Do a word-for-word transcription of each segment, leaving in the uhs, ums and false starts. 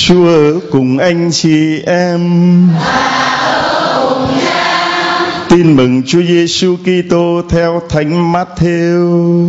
Chúa ở cùng anh chị em. Tin mừng Chúa Giêsu Kitô theo Thánh Matthew.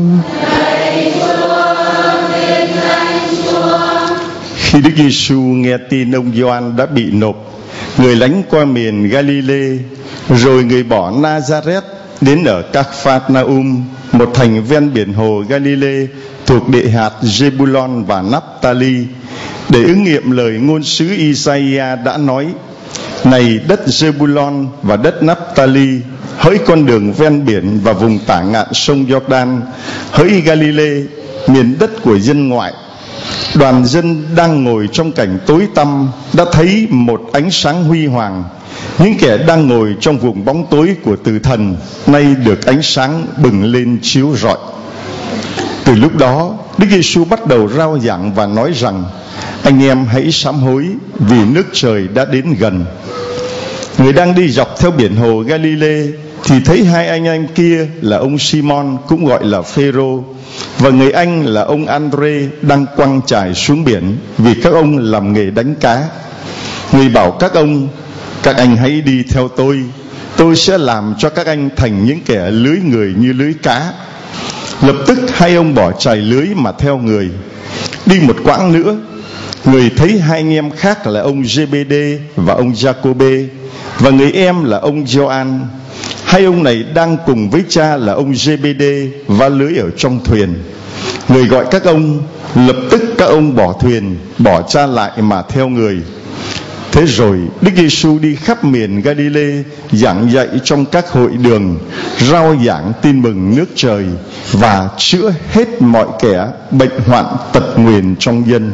Khi Đức Giêsu nghe tin ông Gioan đã bị nộp, người lánh qua miền Galilee, rồi người bỏ Nazareth đến ở Caphanaum, một thành ven biển hồ Galilee thuộc địa hạt Zebulon và Naphtali, để ứng nghiệm lời ngôn sứ Isaiah đã nói: Này đất Zebulon và đất Naphtali, hỡi con đường ven biển và vùng tả ngạn sông Jordan, hỡi Galilee, miền đất của dân ngoại. Đoàn dân đang ngồi trong cảnh tối tăm đã thấy một ánh sáng huy hoàng. Những kẻ đang ngồi trong vùng bóng tối của tử thần nay được ánh sáng bừng lên chiếu rọi. Từ lúc đó, Đức Giêsu bắt đầu rao giảng và nói rằng: Anh em hãy sám hối, vì nước trời đã đến gần. Người đang đi dọc theo biển hồ Galilee thì thấy hai anh em kia là ông Simon, cũng gọi là Phêrô, và người anh là ông Andre đang quăng chài xuống biển, vì các ông làm nghề đánh cá. Người bảo các ông: Các anh hãy đi theo tôi, tôi sẽ làm cho các anh thành những kẻ lưới người như lưới cá. Lập tức hai ông bỏ chài lưới mà theo người. Đi một quãng nữa, người thấy hai anh em khác là ông Giê-bê-đê và ông Gia-cô-bê, và người em là ông Gioan. Hai ông này đang cùng với cha là ông Giê-bê-đê vá lưới ở trong thuyền. Người gọi các ông, lập tức các ông bỏ thuyền, bỏ cha lại mà theo người. Thế rồi Đức Giêsu đi khắp miền Galilee, giảng dạy trong các hội đường, rao giảng tin mừng nước trời và chữa hết mọi kẻ bệnh hoạn tật nguyền trong dân.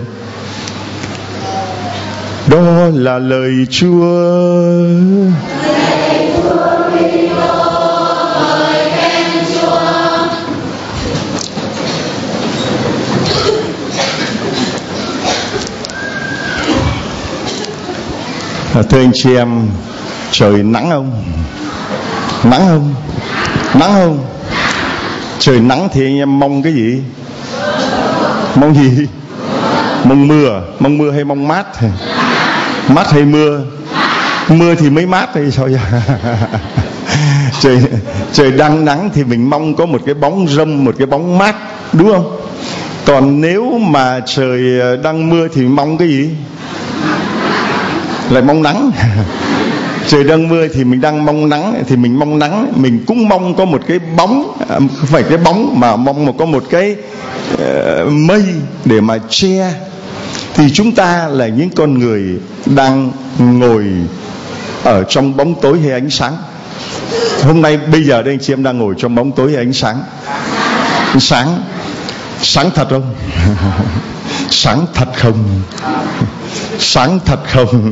Đó là lời Chúa. À, thưa anh chị em, trời nắng không? Nắng không? Nắng không? Trời nắng thì anh em mong cái gì? Mong gì? Mong mưa, mong mưa hay mong mát? Mát hay mưa? Mưa thì mới mát hay sao vậy? Trời, trời đang nắng thì mình mong có một cái bóng râm, một cái bóng mát, đúng không? Còn nếu mà trời đang mưa thì mong cái gì? Lại mong nắng. Trời đang mưa thì mình đang mong nắng, thì mình mong nắng. Mình cũng mong có một cái bóng, không phải cái bóng mà mong mà có một cái uh, mây để mà che. Thì chúng ta là những con người đang ngồi ở trong bóng tối hay ánh sáng? Hôm nay bây giờ đây anh chị em đang ngồi trong bóng tối hay ánh sáng? Ánh sáng. Sáng thật không? Sáng thật không? Sáng thật không?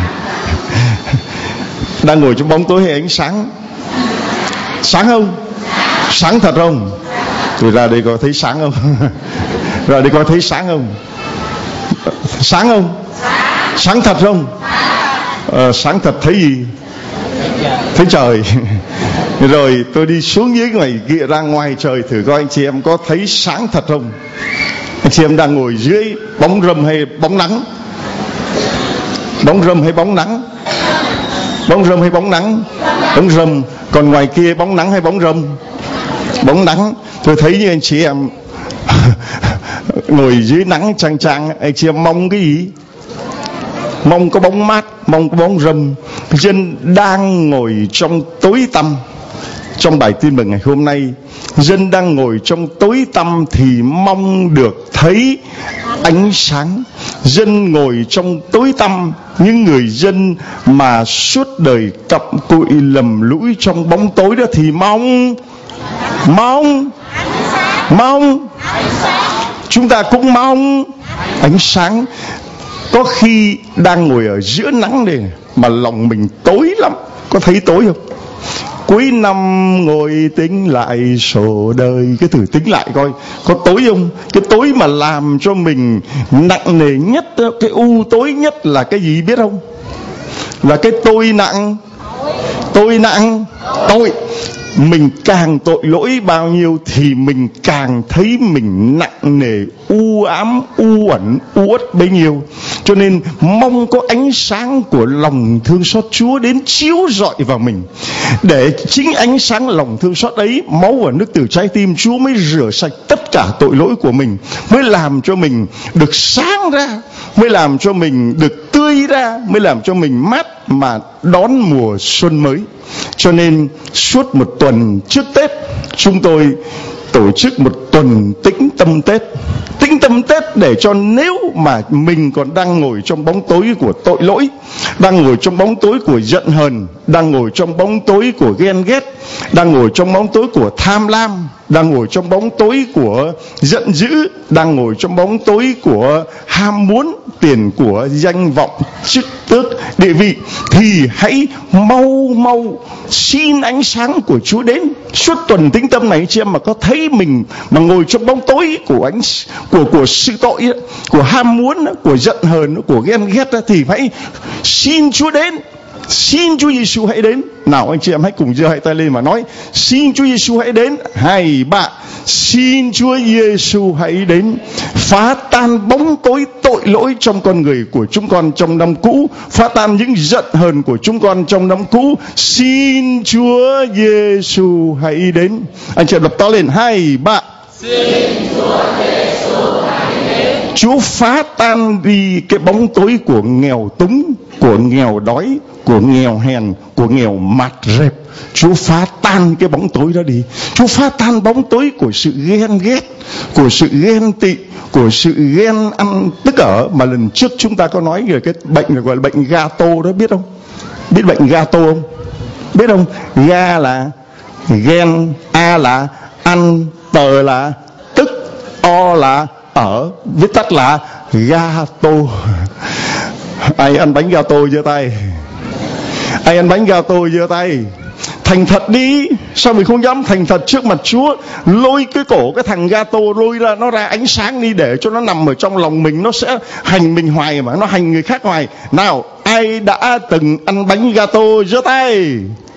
Đang ngồi trong bóng tối hay ánh sáng? Sáng không? Sáng thật không? Rồi ra đây có thấy sáng không? Ra đây có thấy sáng không? Sáng không? Sáng thật không? À, sáng thật thấy gì? Thấy trời. Rồi tôi đi xuống dưới ngoài kia, ra ngoài trời thử coi anh chị em có thấy sáng thật không? Anh chị em đang ngồi dưới bóng râm hay bóng nắng? Bóng râm hay bóng nắng? Bóng râm hay bóng nắng? Bóng râm. Còn ngoài kia bóng nắng hay bóng râm? Bóng nắng. Tôi thấy như anh chị em ngồi dưới nắng chang chang, anh chị em mong cái gì? Mong có bóng mát, mong có bóng râm. Dân đang ngồi trong tối tăm. Trong bài tin mừng ngày hôm nay, dân đang ngồi trong tối tăm thì mong được thấy ánh sáng. Dân ngồi trong tối tăm, những người dân mà suốt đời cặm cụi lầm lũi trong bóng tối đó thì mong Mong Mong Chúng ta cũng mong ánh sáng. Có khi đang ngồi ở giữa nắng này mà lòng mình tối lắm. Có thấy tối không? Cuối năm ngồi tính lại sổ đời. Cái thử tính lại coi có tối không? Cái tối mà làm cho mình nặng nề nhất, cái u tối nhất là cái gì biết không? Là cái tôi nặng. Tôi nặng Tôi Mình càng tội lỗi bao nhiêu thì mình càng thấy mình nặng nề, u ám, u uẩn, u uất bấy nhiêu. Cho nên mong có ánh sáng của lòng thương xót Chúa đến chiếu rọi vào mình, để chính ánh sáng lòng thương xót ấy, máu và nước từ trái tim Chúa mới rửa sạch tất cả tội lỗi của mình, mới làm cho mình được sáng ra, mới làm cho mình được tươi ra, mới làm cho mình mát mà đón mùa xuân mới. Cho nên suốt một tuần trước Tết, chúng tôi tổ chức một tuần tĩnh tâm Tết. Tĩnh tâm Tết để cho nếu mà mình còn đang ngồi trong bóng tối của tội lỗi, đang ngồi trong bóng tối của giận hờn, đang ngồi trong bóng tối của ghen ghét, đang ngồi trong bóng tối của tham lam, đang ngồi trong bóng tối của giận dữ, đang ngồi trong bóng tối của ham muốn tiền của, danh vọng, chức tước, địa vị, thì hãy mau mau xin ánh sáng của Chúa đến. Suốt tuần tĩnh tâm này chị em mà có thấy mình mà ngồi trong bóng tối của ánh của của sự tội, của ham muốn, của giận hờn, của ghen ghét, thì hãy xin Chúa đến. Xin Chúa Giêsu hãy đến. Nào anh chị em hãy cùng giơ hai tay lên mà nói: xin Chúa Giêsu hãy đến. Hai ba, xin Chúa Giêsu hãy đến, phá tan bóng tối tội lỗi trong con người của chúng con trong năm cũ, phá tan những giận hờn của chúng con trong năm cũ. Xin Chúa Giêsu hãy đến. Anh chị em đọc to lên: hai ba, xin Chúa Giêsu hãy đến. Chúa phá tan đi cái bóng tối của nghèo túng, của nghèo đói, của nghèo hèn, của nghèo mạt rệp. Chúa phá tan cái bóng tối đó đi. Chúa phá tan bóng tối của sự ghen ghét, của sự ghen tị, của sự ghen ăn tức ở mà lần trước chúng ta có nói về cái bệnh gọi là bệnh gato đó, biết không? Biết bệnh gato không? Biết không? Ga là ghen, a là ăn, tờ là tức, o là ở, viết tắt là gato. Ai ăn bánh gato giơ tay. Ai ăn bánh gato giơ tay. Thành thật đi. Sao mình không dám thành thật trước mặt Chúa? Lôi cái cổ cái thằng gato, lôi ra nó ra ánh sáng đi, để cho nó nằm ở trong lòng mình. Nó sẽ hành mình hoài mà, nó hành người khác hoài. Nào, ai đã từng ăn bánh gato giơ tay.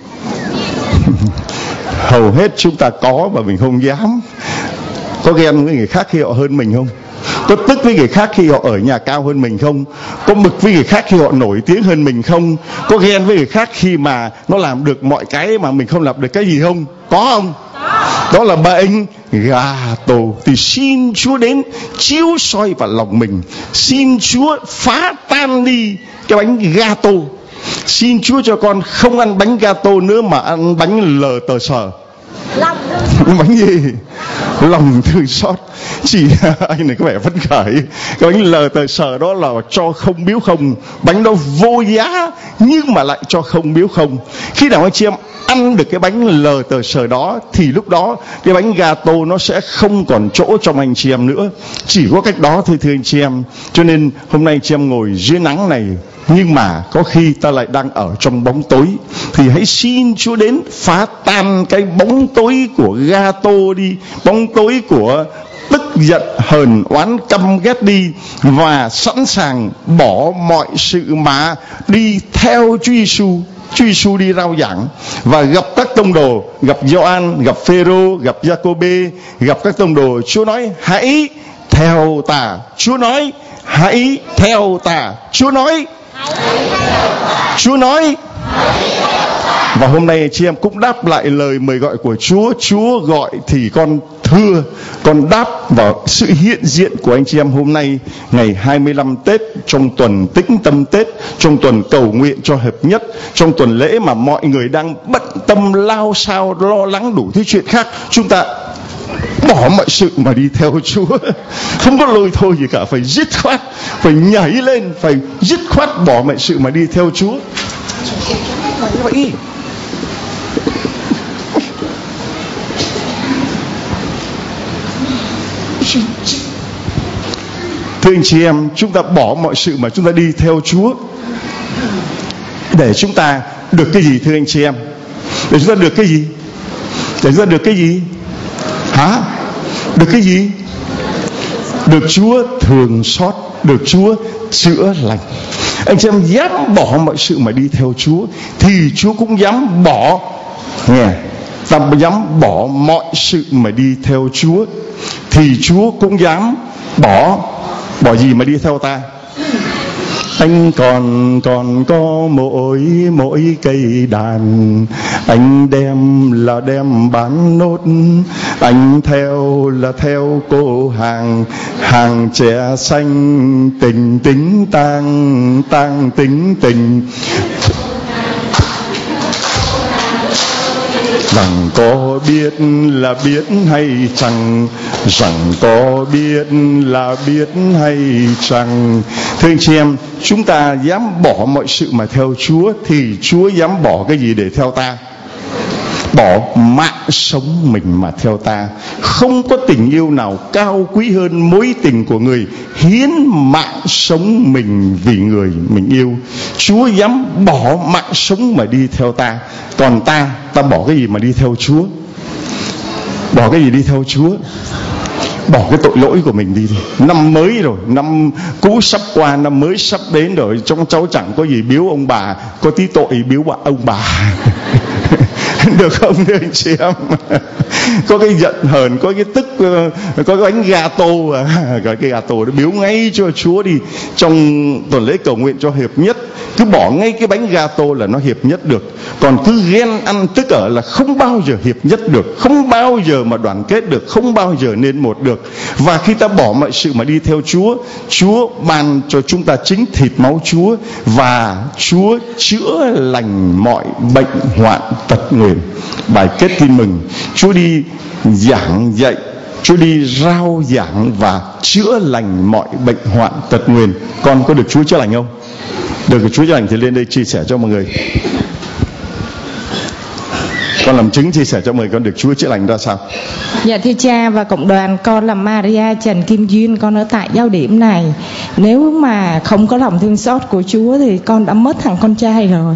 Hầu hết chúng ta có mà mình không dám. Có ghen với người khác khi họ hơn mình không? Có tức với người khác khi họ ở nhà cao hơn mình không? Có bực với người khác khi họ nổi tiếng hơn mình không? Có ghen với người khác khi mà nó làm được mọi cái mà mình không làm được cái gì không? Có không? Đó là bệnh gato. Thì xin Chúa đến chiếu soi vào lòng mình. Xin Chúa phá tan đi cái bánh gato. Xin Chúa cho con không ăn bánh gato nữa mà ăn bánh lờ tờ sờ. Bánh gì? Lòng thương xót. Chỉ anh này có vẻ phấn khởi. Cái bánh lờ tờ sờ đó là cho không biếu không. Bánh đó vô giá nhưng mà lại cho không biếu không. Khi nào anh chị em ăn được cái bánh lờ tờ sờ đó thì lúc đó cái bánh gato nó sẽ không còn chỗ trong anh chị em nữa. Chỉ có cách đó thôi thưa anh chị em. Cho nên hôm nay chị em ngồi dưới nắng này, nhưng mà có khi ta lại đang ở trong bóng tối, thì hãy xin Chúa đến phá tan cái bóng tối của gato đi, bóng tối của tức giận hờn oán căm ghét đi, và sẵn sàng bỏ mọi sự mà đi theo Chúa Giêsu. Chúa Giêsu đi rao giảng và gặp các tông đồ, gặp Gioan, gặp Phêrô, gặp Giacôbê, gặp các tông đồ. Chúa nói hãy theo ta. Chúa nói hãy theo ta. Chúa nói Chúa nói Và hôm nay chị em cũng đáp lại lời mời gọi của Chúa. Chúa gọi thì con thưa, con đáp vào sự hiện diện của anh chị em hôm nay, ngày hai mươi lăm Tết, trong tuần tĩnh tâm Tết, trong tuần cầu nguyện cho hợp nhất, trong tuần lễ mà mọi người đang bận tâm lao sao lo lắng đủ thứ chuyện khác. Chúng ta bỏ mọi sự mà đi theo Chúa, không có lôi thôi gì cả, phải dứt khoát, phải nhảy lên, phải dứt khoát bỏ mọi sự mà đi theo Chúa. Như vậy. Thưa anh chị em, chúng ta bỏ mọi sự mà chúng ta đi theo Chúa để chúng ta được cái gì thưa anh chị em? Để chúng ta được cái gì? Để chúng ta được cái gì? Hả? Được cái gì? Được Chúa thương xót, được Chúa chữa lành. Anh chị em dám bỏ mọi sự mà đi theo Chúa thì Chúa cũng dám bỏ, nghe, ta dám bỏ mọi sự mà đi theo Chúa, thì Chúa cũng dám bỏ bỏ gì mà đi theo ta. Anh còn còn có mỗi mỗi cây đàn, anh đem là đem bán nốt, anh theo là theo cô hàng hàng trẻ xanh, tình tính tang tang tính tình. Rằng có biết là biết hay chẳng, rằng có biết là biết hay chẳng. Thưa anh chị em, chúng ta dám bỏ mọi sự mà theo Chúa, thì Chúa dám bỏ cái gì để theo ta? Bỏ mạng sống mình mà theo ta. Không có tình yêu nào cao quý hơn mối tình của người hiến mạng sống mình vì người mình yêu. Chúa dám bỏ mạng sống mà đi theo ta. Còn ta, ta bỏ cái gì mà đi theo Chúa? Bỏ cái gì đi theo Chúa? Bỏ cái tội lỗi của mình đi đi. Năm mới rồi, năm cũ sắp qua, năm mới sắp đến rồi. Trong cháu chẳng có gì biếu ông bà, có tí tội biếu ông bà. Được không thưa anh chị em? Có cái giận hờn, có cái tức, có cái bánh gato, cái cái gato nó biếu ngay cho Chúa đi. Trong tuần lễ cầu nguyện cho hiệp nhất, cứ bỏ ngay cái bánh gato là nó hiệp nhất được. Còn cứ ghen ăn tức ở là không bao giờ hiệp nhất được, không bao giờ mà đoàn kết được, không bao giờ nên một được. Và khi ta bỏ mọi sự mà đi theo Chúa, Chúa ban cho chúng ta chính thịt máu Chúa, và Chúa chữa lành mọi bệnh hoạn tật nguyền. Bài kết tin mừng, Chúa đi giảng dạy, Chúa đi rao giảng và chữa lành mọi bệnh hoạn tật nguyền. Con có được Chúa chữa lành không? Được Chúa chữa lành thì lên đây chia sẻ cho mọi người. Con làm chứng chia sẻ cho mọi người con được Chúa chữa lành ra sao? Dạ thưa cha và cộng đoàn, con là Maria Trần Kim Duyên, con ở tại giao điểm này. Nếu mà không có lòng thương xót của Chúa thì con đã mất thằng con trai rồi.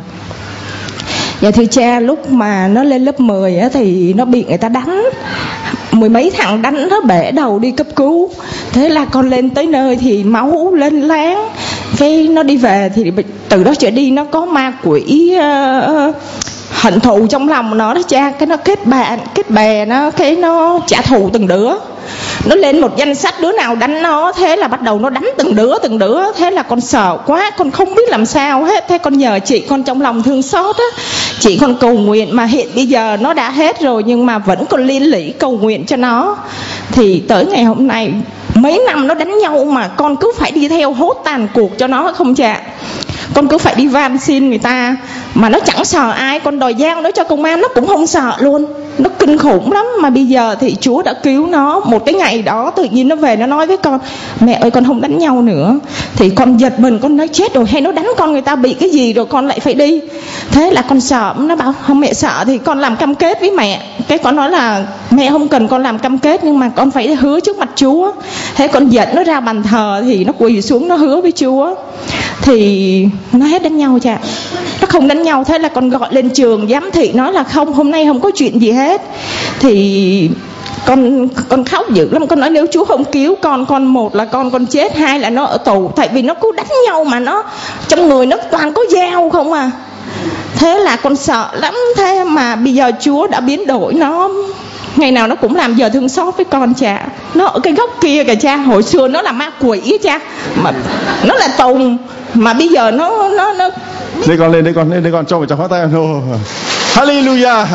Dạ thưa cha, lúc mà nó lên lớp mười á, thì nó bị người ta đánh, mười mấy thằng đánh nó bể đầu đi cấp cứu. Thế là con lên tới nơi thì máu lên láng. Cái nó đi về thì từ đó trở đi nó có ma quỷ uh, hận thù trong lòng nó đó cha. Cái nó kết bạn, kết bè nó, cái nó trả thù từng đứa. Nó lên một danh sách đứa nào đánh nó, thế là bắt đầu nó đánh từng đứa từng đứa. Thế là con sợ quá, con không biết làm sao hết. Thế con nhờ chị con trong lòng thương xót á, chị con cầu nguyện. Mà hiện bây giờ nó đã hết rồi, nhưng mà vẫn còn liên lỉ cầu nguyện cho nó. Thì tới ngày hôm nay, mấy năm nó đánh nhau mà con cứ phải đi theo hốt tàn cuộc cho nó không cha. Con cứ phải đi van xin người ta, mà nó chẳng sợ ai. Con đòi giao nó cho công an nó cũng không sợ luôn. Nó kinh khủng lắm. Mà bây giờ thì Chúa đã cứu nó. Một cái ngày đó tự nhiên nó về nó nói với con: mẹ ơi con không đánh nhau nữa. Thì con giật mình, con nói chết rồi, hay nó đánh con người ta bị cái gì rồi con lại phải đi. Thế là con sợ. Nó bảo không mẹ sợ thì con làm cam kết với mẹ. Cái con nói là mẹ không cần con làm cam kết, nhưng mà con phải hứa trước mặt Chúa. Thế con dẫn nó ra bàn thờ thì nó quỳ xuống nó hứa với Chúa. Thì nó hết đánh nhau cha. Nó không đánh nhau. Thế là con gọi lên trường, giám thị nói là không, hôm nay không có chuyện gì hết. Thì con con khóc dữ lắm. Con nói nếu Chúa không cứu con, con một là con con chết, hai là nó ở tù. Tại vì nó cứ đánh nhau mà nó trong người nó toàn có dao không à. Thế là con sợ lắm. Thế mà bây giờ Chúa đã biến đổi nó, ngày nào nó cũng làm giờ thương xót với con cha. Nó ở cái góc kia kìa cha. Hồi xưa nó là ma quỷ cha, mà nó là tùng, mà bây giờ nó nó nó đây con lên đây con lên đây con cho một tràng pháo tay. Hallelujah.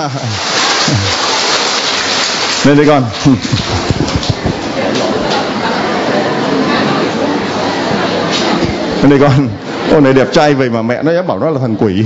Lên đây con. Lên đây con. Ô này đẹp trai vậy mà mẹ nó dám bảo nó là thằng quỷ.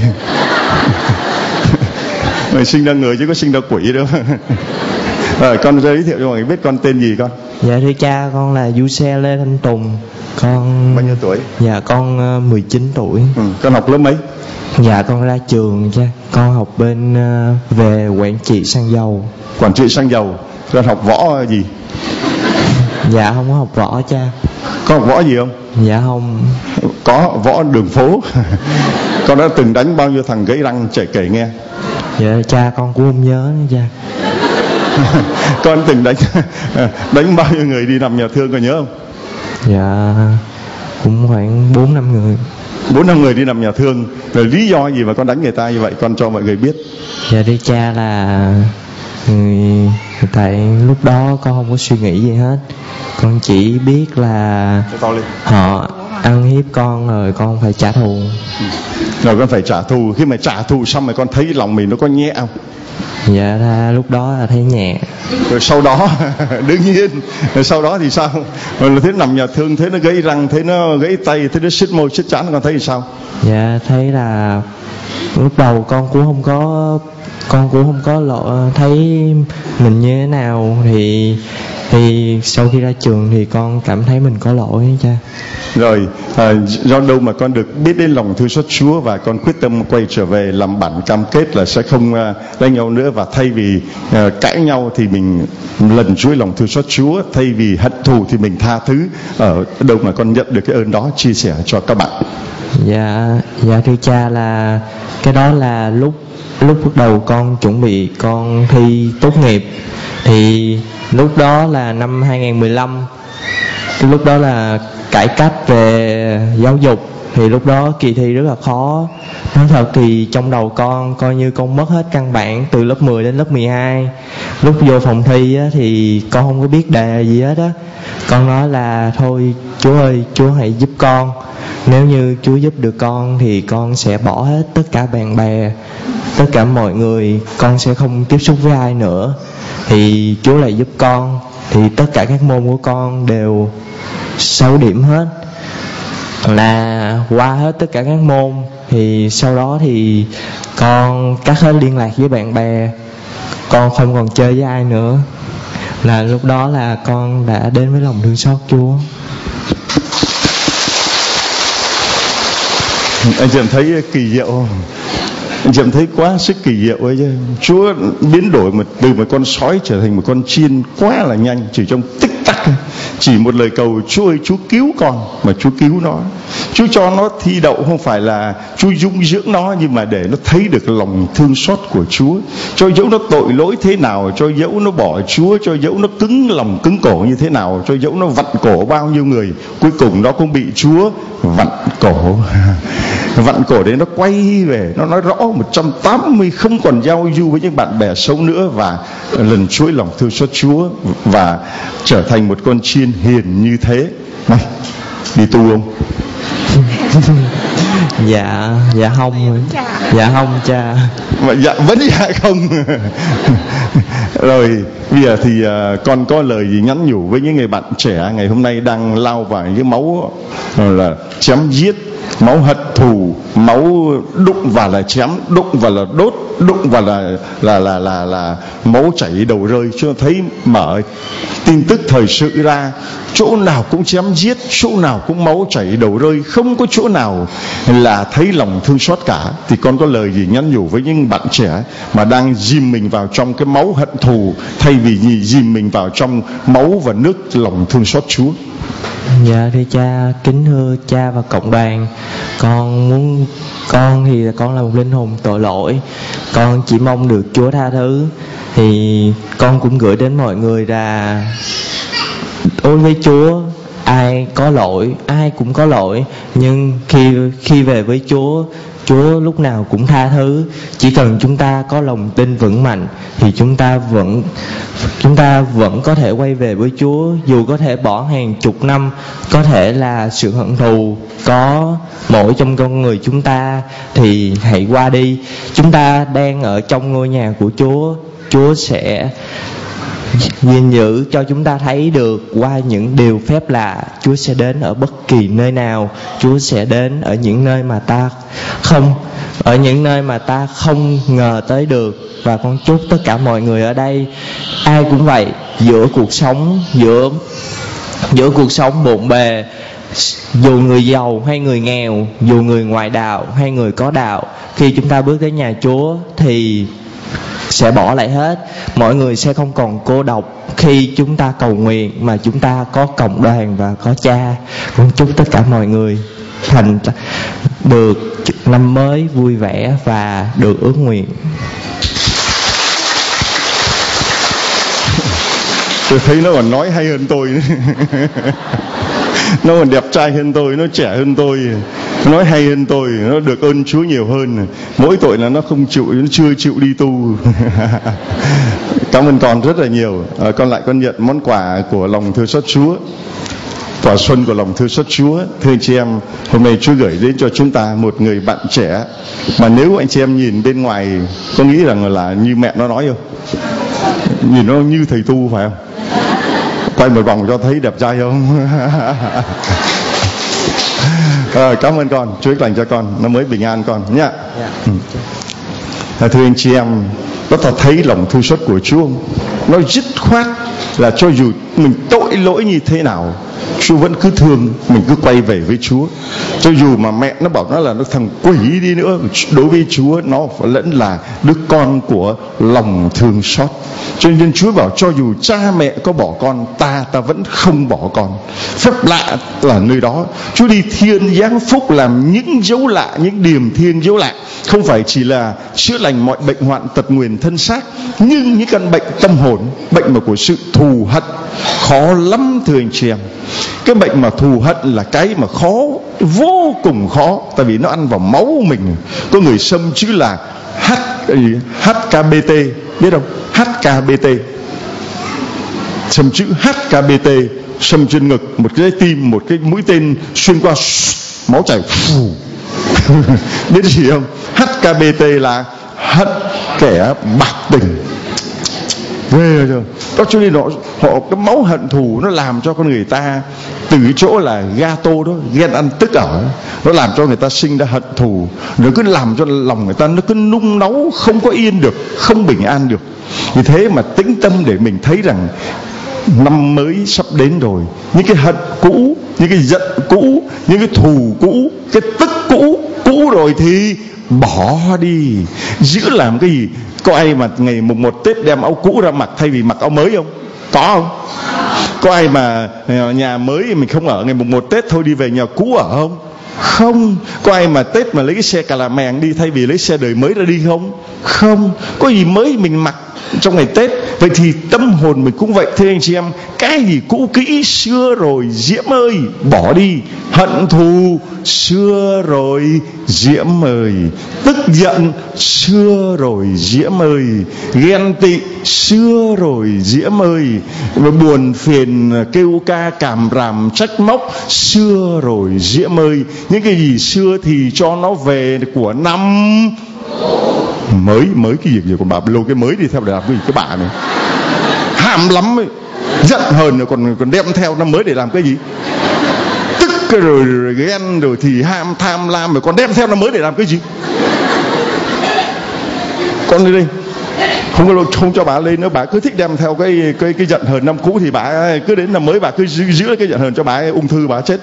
Mày sinh ra người chứ có sinh ra quỷ đâu. Rồi con giới thiệu cho mọi người biết con tên gì con? Dạ thưa cha, con là Du Xe Lê Thanh Tùng. Con bao nhiêu tuổi? Dạ con uh, mười chín tuổi. Ừ, con học lớp mấy? Dạ con ra trường cha. Con học bên uh, về quản trị xăng dầu. Quản trị xăng dầu. Con học võ gì? Dạ không có học võ cha. Có học võ gì không? Dạ không. Có võ đường phố. Con đã từng đánh bao nhiêu thằng gãy răng chạy kể nghe? Dạ cha con cũng không nhớ nữa cha. Con từng đánh đánh bao nhiêu người đi nằm nhà thương con nhớ không? Dạ cũng khoảng bốn năm người. Bốn năm người đi nằm nhà thương. Rồi lý do gì mà con đánh người ta như vậy con cho mọi người biết? Dạ thưa cha là Người, tại lúc đó con không có suy nghĩ gì hết, con chỉ biết là họ ăn hiếp con rồi con phải trả thù. Rồi con phải trả thù. Khi mà trả thù xong rồi con thấy lòng mình nó có nhẹ không? Dạ ra lúc đó là thấy nhẹ. Rồi sau đó đương nhiên rồi sau đó thì sao? Rồi thấy nằm nhà thương, thấy nó gãy răng, thấy nó gãy tay, thấy nó sứt môi sứt trán, con thấy thì sao? Dạ thấy là lúc đầu con cũng không có con cũng không có lộ thấy mình như thế nào, thì thì sau khi ra trường thì con cảm thấy mình có lỗi cha. Rồi à, do đâu mà con được biết đến lòng thương xót Chúa và con quyết tâm quay trở về làm bản cam kết là sẽ không uh, đánh nhau nữa, và thay vì uh, cãi nhau thì mình lần chuỗi lòng thương xót Chúa, thay vì hận thù thì mình tha thứ. Ở đâu mà con nhận được cái ơn đó, chia sẻ cho các bạn. Dạ dạ thưa cha, là cái đó là lúc lúc bắt đầu con chuẩn bị con thi tốt nghiệp, thì lúc đó là năm hai không một lăm, lúc đó là cải cách về giáo dục, thì lúc đó kỳ thi rất là khó. Nói thật thì trong đầu con coi như con mất hết căn bản từ lớp mười đến lớp mười hai. Lúc vô phòng thi á, thì con không có biết đề gì hết á. Con nói là thôi Chúa ơi, Chúa hãy giúp con. Nếu như Chúa giúp được con thì con sẽ bỏ hết tất cả bạn bè, tất cả mọi người, con sẽ không tiếp xúc với ai nữa. Thì Chúa lại giúp con, thì tất cả các môn của con đều sáu điểm hết, là qua hết tất cả các môn. Thì sau đó thì con cắt hết liên lạc với bạn bè, con không còn chơi với ai nữa. Là lúc đó là con đã đến với lòng thương xót Chúa. Anh chị em thấy kỳ diệu không? Anh chị em thấy quá sức kỳ diệu ấy chứ. Chúa biến đổi một, từ một con sói trở thành một con chiên quá là nhanh, chỉ trong tích tắc. Chỉ một lời cầu Chúa ơi Chúa cứu con, mà Chúa cứu nó. Chúa cho nó thi đậu không phải là Chúa dung dưỡng nó, nhưng mà để nó thấy được lòng thương xót của Chúa. Cho dẫu nó tội lỗi thế nào, cho dẫu nó bỏ Chúa, cho dẫu nó cứng lòng cứng cổ như thế nào, cho dẫu nó vặn cổ bao nhiêu người, cuối cùng nó cũng bị Chúa vặn cổ. Vặn cổ đấy nó quay về, nó nói rõ một trăm tám mươi, không còn giao du với những bạn bè xấu nữa, và lần chuỗi lòng thương xót Chúa và trở thành một con chiên hiền như thế. Này, đi tu không? Dạ, dạ không. Dạ không cha. Mà dạ vẫn dạ không. Rồi bây giờ thì uh, con có lời gì nhắn nhủ với những người bạn trẻ ngày hôm nay đang lao vào những máu là chém giết, máu hận thù, máu đụng vào là chém, đụng vào là đốt, đụng vào là là là là, là máu chảy đầu rơi. Cho thấy mở tin tức thời sự ra, chỗ nào cũng chém giết, chỗ nào cũng máu chảy đầu rơi, không có chỗ nào là thấy lòng thương xót cả. Thì con có lời gì nhắn nhủ với những bạn trẻ mà đang dìm mình vào trong cái máu hận thù, thay vì dìm mình vào trong máu và nước lòng thương xót Chúa? Dạ thưa cha, kính thưa cha và cộng đoàn, con muốn con thì con là một linh hồn tội lỗi, con chỉ mong được Chúa tha thứ. Thì con cũng gửi đến mọi người là đối với Chúa, ai có lỗi, ai cũng có lỗi, nhưng khi khi về với Chúa, Chúa lúc nào cũng tha thứ. Chỉ cần chúng ta có lòng tin vững mạnh thì chúng ta vẫn chúng ta vẫn có thể quay về với Chúa, dù có thể bỏ hàng chục năm, có thể là sự hận thù có mỗi trong con người chúng ta, thì hãy qua đi. Chúng ta đang ở trong ngôi nhà của Chúa, Chúa sẽ gìn giữ cho chúng ta thấy được qua những điều phép lạ. Chúa sẽ đến ở bất kỳ nơi nào, Chúa sẽ đến ở những nơi mà ta không ở những nơi mà ta không ngờ tới được. Và con chúc tất cả mọi người ở đây, ai cũng vậy, giữa cuộc sống giữa giữa cuộc sống bộn bề, dù người giàu hay người nghèo, dù người ngoại đạo hay người có đạo, khi chúng ta bước đến nhà Chúa thì sẽ bỏ lại hết. Mọi người sẽ không còn cô độc khi chúng ta cầu nguyện, mà chúng ta có cộng đoàn và có cha. Con chúc tất cả mọi người thành được năm mới vui vẻ và được ước nguyện. Tôi thấy nó còn nói hay hơn tôi. Nó còn đẹp trai hơn tôi, nó trẻ hơn tôi. nói hay hơn tôi, nó được ơn Chúa nhiều hơn. Mỗi tội là nó không chịu, nó chưa chịu đi tu. Cảm ơn con rất là nhiều. À, con lại con nhận món quà của lòng thương xót Chúa, quả xuân của lòng thương xót Chúa. Thưa anh chị em, hôm nay Chúa gửi đến cho chúng ta một người bạn trẻ mà nếu anh chị em nhìn bên ngoài có nghĩ rằng là như mẹ nó nói không? Nhìn nó như thầy tu phải không? Quay một vòng cho thấy đẹp trai không? À, cảm ơn con, Chúa lành cho con, nó mới bình an con nhá. À, thưa anh chị em, có ta thấy lòng thương xót của Chúa không? Nó dứt khoát là cho dù mình tội lỗi như thế nào, Chúa vẫn cứ thương mình, cứ quay về với Chúa. Cho dù mà mẹ nó bảo nó là nó thằng quỷ đi nữa, đối với Chúa nó vẫn là đứa con của lòng thương xót. Cho nên Chúa bảo cho dù cha mẹ có bỏ con, ta ta vẫn không bỏ con. Phép lạ là nơi đó. Chúa đi thiên giáng phúc làm những dấu lạ, những điềm thiên dấu lạ. Không phải chỉ là chữa lành mọi bệnh hoạn tật nguyền thân xác, nhưng những căn bệnh tâm hồn, bệnh mà của sự thù hận khó lắm thưa anh chị em. Cái bệnh mà thù hận là cái mà khó, vô cùng khó, tại vì nó ăn vào máu mình. Có người xâm chữ là H, hát ca bê tê, biết không? hát ca bê tê, xâm chữ hát ca bê tê, xâm trên ngực, một cái tim, một cái mũi tên xuyên qua, máu chảy phù. Biết gì không? hát ca bê tê là hận kẻ bạc tình. Ghê chưa? Đó cho nên họ, họ cái máu hận thù nó làm cho con người ta từ cái chỗ là gato đó, ghen ăn tức ở, nó làm cho người ta sinh ra hận thù, nó cứ làm cho lòng người ta nó cứ nung nấu, không có yên được, không bình an được. Vì thế mà tĩnh tâm để mình thấy rằng năm mới sắp đến rồi, những cái hận cũ, những cái giận cũ, những cái thù cũ, cái tức cũ cũ rồi thì bỏ đi. Giữ làm cái gì? Có ai mà ngày mùng một Tết đem áo cũ ra mặc thay vì mặc áo mới không? Có không? Có ai mà nhà mới mình không ở ngày mùng một Tết thôi đi về nhà cũ ở không? Không. Có ai mà Tết mà lấy cái xe cà la mèng đi thay vì lấy xe đời mới ra đi không? Không. Có gì mới mình mặc trong ngày Tết. Vậy thì tâm hồn mình cũng vậy thưa anh chị em. Cái gì cũ kỹ xưa rồi Diễm ơi bỏ đi. Hận thù xưa rồi Diễm ơi. Tức giận xưa rồi Diễm ơi. Ghen tị xưa rồi Diễm ơi. Buồn phiền kêu ca cảm ràm trách móc xưa rồi Diễm ơi. Những cái gì xưa thì cho nó về của năm mới. Mới cái gì vậy? Còn bà lôi cái mới đi theo để làm cái gì? Cái bà này ham lắm ấy. Giận hờn rồi còn, còn đem theo năm mới để làm cái gì? Tức cái rồi, rồi ghen rồi thì ham tham lam rồi còn đem theo năm mới để làm cái gì? Con đi đây không có không cho bà lên nữa, bà cứ thích đem theo cái cái cái giận hờn năm cũ thì bà cứ đến năm mới bà cứ giữ, giữ cái giận hờn cho bà ấy, ung thư bà chết.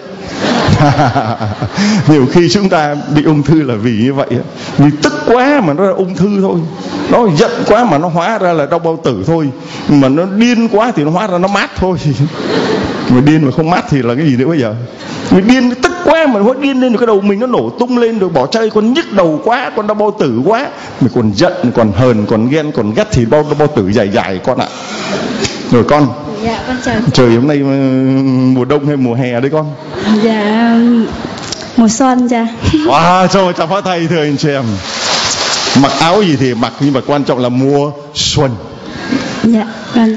Nhiều khi chúng ta bị ung thư là vì như vậy, vì tức quá mà nó là ung thư thôi, nó giận quá mà nó hóa ra là đau bao tử thôi, mà nó điên quá thì nó hóa ra nó mát thôi. Mà điên mà không mát thì là cái gì nữa bây giờ? Mình điên tức quá mà nó điên lên rồi cái đầu mình nó nổ tung lên rồi bỏ chơi, con nhức đầu quá, con đau bao tử quá, mình còn giận, còn hờn, còn ghen, còn ghét thì bao bao tử dài dài con ạ. Rồi con. Dạ con chào. Trời hôm nay mùa đông hay mùa hè đấy con? Dạ mùa xuân dạ. Wow, cho chào phá thầy thưa anh chị em. Mặc áo gì thì mặc nhưng mà quan trọng là mùa xuân. Dạ con.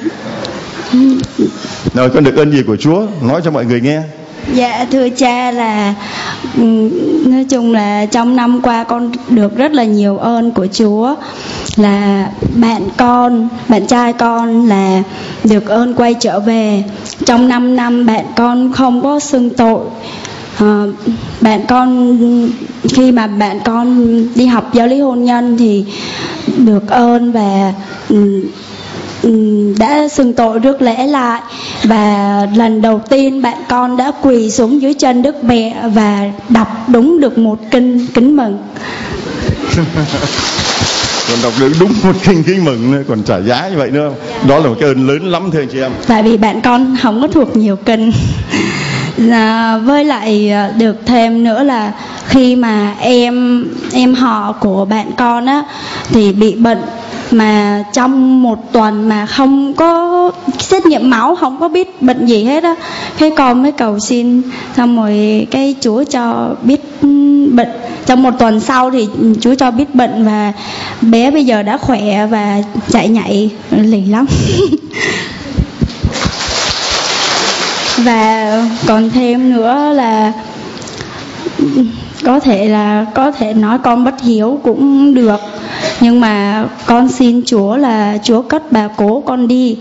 Rồi con được ơn gì của Chúa? Nói cho mọi người nghe. Dạ thưa cha là nói chung là trong năm qua con được rất là nhiều ơn của Chúa. Là bạn con, bạn trai con là được ơn quay trở về. Trong năm năm bạn con không có xưng tội. à, Bạn con khi mà bạn con đi học giáo lý hôn nhân thì được ơn và đã xưng tội rước lễ lại. Và lần đầu tiên bạn con đã quỳ xuống dưới chân Đức Mẹ và đọc đúng được một kinh kính mừng. Còn đọc được đúng một kinh kính mừng nữa, còn trả giá như vậy nữa không? Dạ. Đó là một cái ơn lớn lắm thưa anh chị em. Tại vì bạn con không có thuộc nhiều kinh. À, với lại được thêm nữa là khi mà em em họ của bạn con á thì bị bệnh, mà trong một tuần mà không có xét nghiệm máu, không có biết bệnh gì hết á, cái con mới cầu xin, xong rồi cái Chúa cho biết bệnh. Trong một tuần sau thì Chúa cho biết bệnh, và bé bây giờ đã khỏe và chạy nhảy lì lắm. Và còn thêm nữa là có thể là có thể nói con bất hiếu cũng được, nhưng mà con xin Chúa là Chúa cất bà cố con đi.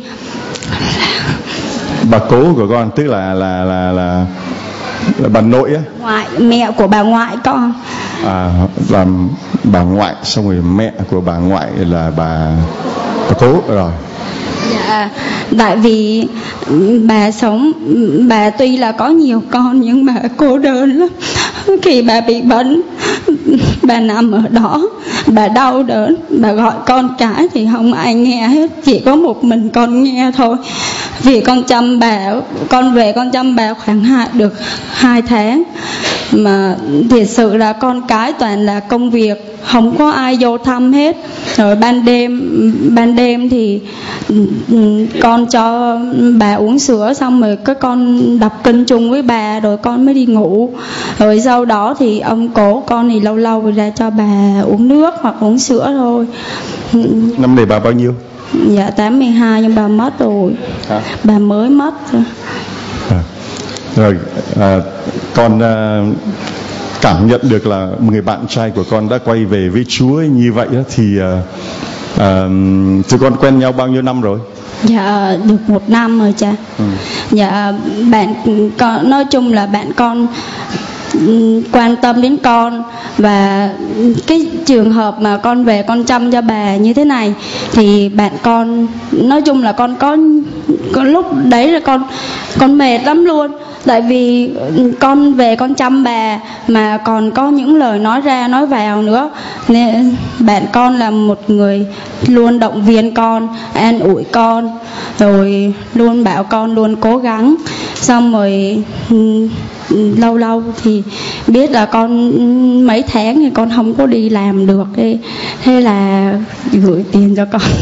Bà cố của con tức là là là là, là bà nội á? Ngoại, mẹ của bà ngoại con. À, làm bà ngoại, xong rồi mẹ của bà ngoại là bà bà cố rồi. Dạ, tại vì bà sống, bà tuy là có nhiều con nhưng mà cô đơn lắm. Khi bà bị bệnh, bà nằm ở đó, bà đau đớn, bà gọi con cái thì không ai nghe hết, chỉ có một mình con nghe thôi. Vì con chăm bà, con về con chăm bà khoảng hai, được hai tháng, mà thiệt sự là con cái toàn là công việc, không có ai vô thăm hết. Rồi ban đêm ban đêm thì con cho bà uống sữa, xong rồi cái con đọc kinh chung với bà rồi con mới đi ngủ. Rồi sau đó thì ông cố con thì lâu lâu ra cho bà uống nước hoặc uống sữa thôi. Năm nay bà bao nhiêu? Dạ tám mươi hai, nhưng bà mất rồi. Hả? Bà mới mất rồi. À, rồi à, con à, cảm nhận được là người bạn trai của con đã quay về với Chúa như vậy đó, thì à, à, tụi con quen nhau bao nhiêu năm rồi? Dạ được một năm rồi cha. Ừ. Dạ bạn con, nói chung là bạn con quan tâm đến con, và cái trường hợp mà con về con chăm cho bà như thế này thì bạn con, nói chung là con có, có lúc đấy là con con mệt lắm luôn. Tại vì con về con chăm bà mà còn có những lời nói ra nói vào nữa, nên bạn con là một người luôn động viên con, an ủi con, rồi luôn bảo con luôn cố gắng. Xong rồi lâu lâu thì biết là con mấy tháng thì con không có đi làm được, thế, thế là gửi tiền cho con.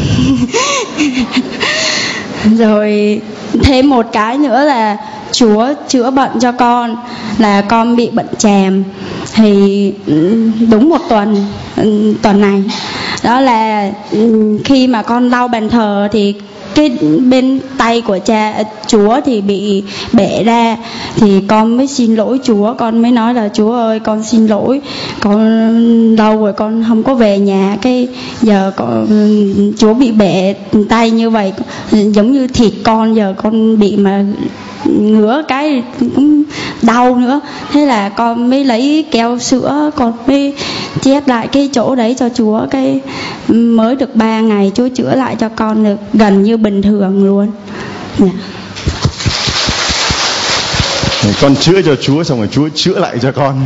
Rồi thêm một cái nữa là Chúa chữa bệnh cho con, là con bị bệnh tràm. Thì đúng một tuần tuần này đó là khi mà con lau bàn thờ thì cái bên tay của cha Chúa thì bị bể ra, thì con mới xin lỗi Chúa. Con mới nói là Chúa ơi con xin lỗi, con lâu rồi con không có về nhà, cái giờ con, Chúa bị bể tay như vậy, giống như thịt con giờ con bị mà ngứa cái cũng đau nữa. Thế là con mới lấy keo sữa, con mới chét lại cái chỗ đấy cho Chúa. Cái mới được ba ngày Chúa chữa lại cho con được gần như bình thường luôn. Yeah. Con chữa cho Chúa xong rồi Chúa chữa lại cho con.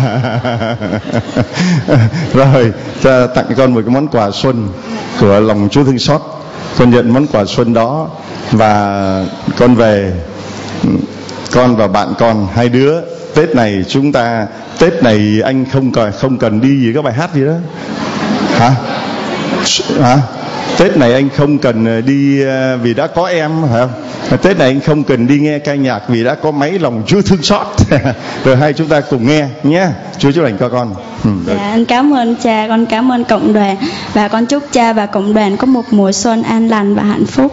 Rồi ta tặng con một cái món quà xuân của lòng Chúa thương xót. Con nhận món quà xuân đó và con về, con và bạn con hai đứa Tết này chúng ta, Tết này anh không cần không cần đi gì các bài hát gì đó hả hả Tết này anh không cần đi vì đã có em, phải không? Tết này anh không cần đi nghe ca nhạc vì đã có máy lòng Chúa thương xót. Rồi hai chúng ta cùng nghe nhé. Chúa chúc lành cho con. Ừ, dạ, anh cảm ơn cha, con cảm ơn cộng đoàn, và con chúc cha và cộng đoàn có một mùa xuân an lành và hạnh phúc.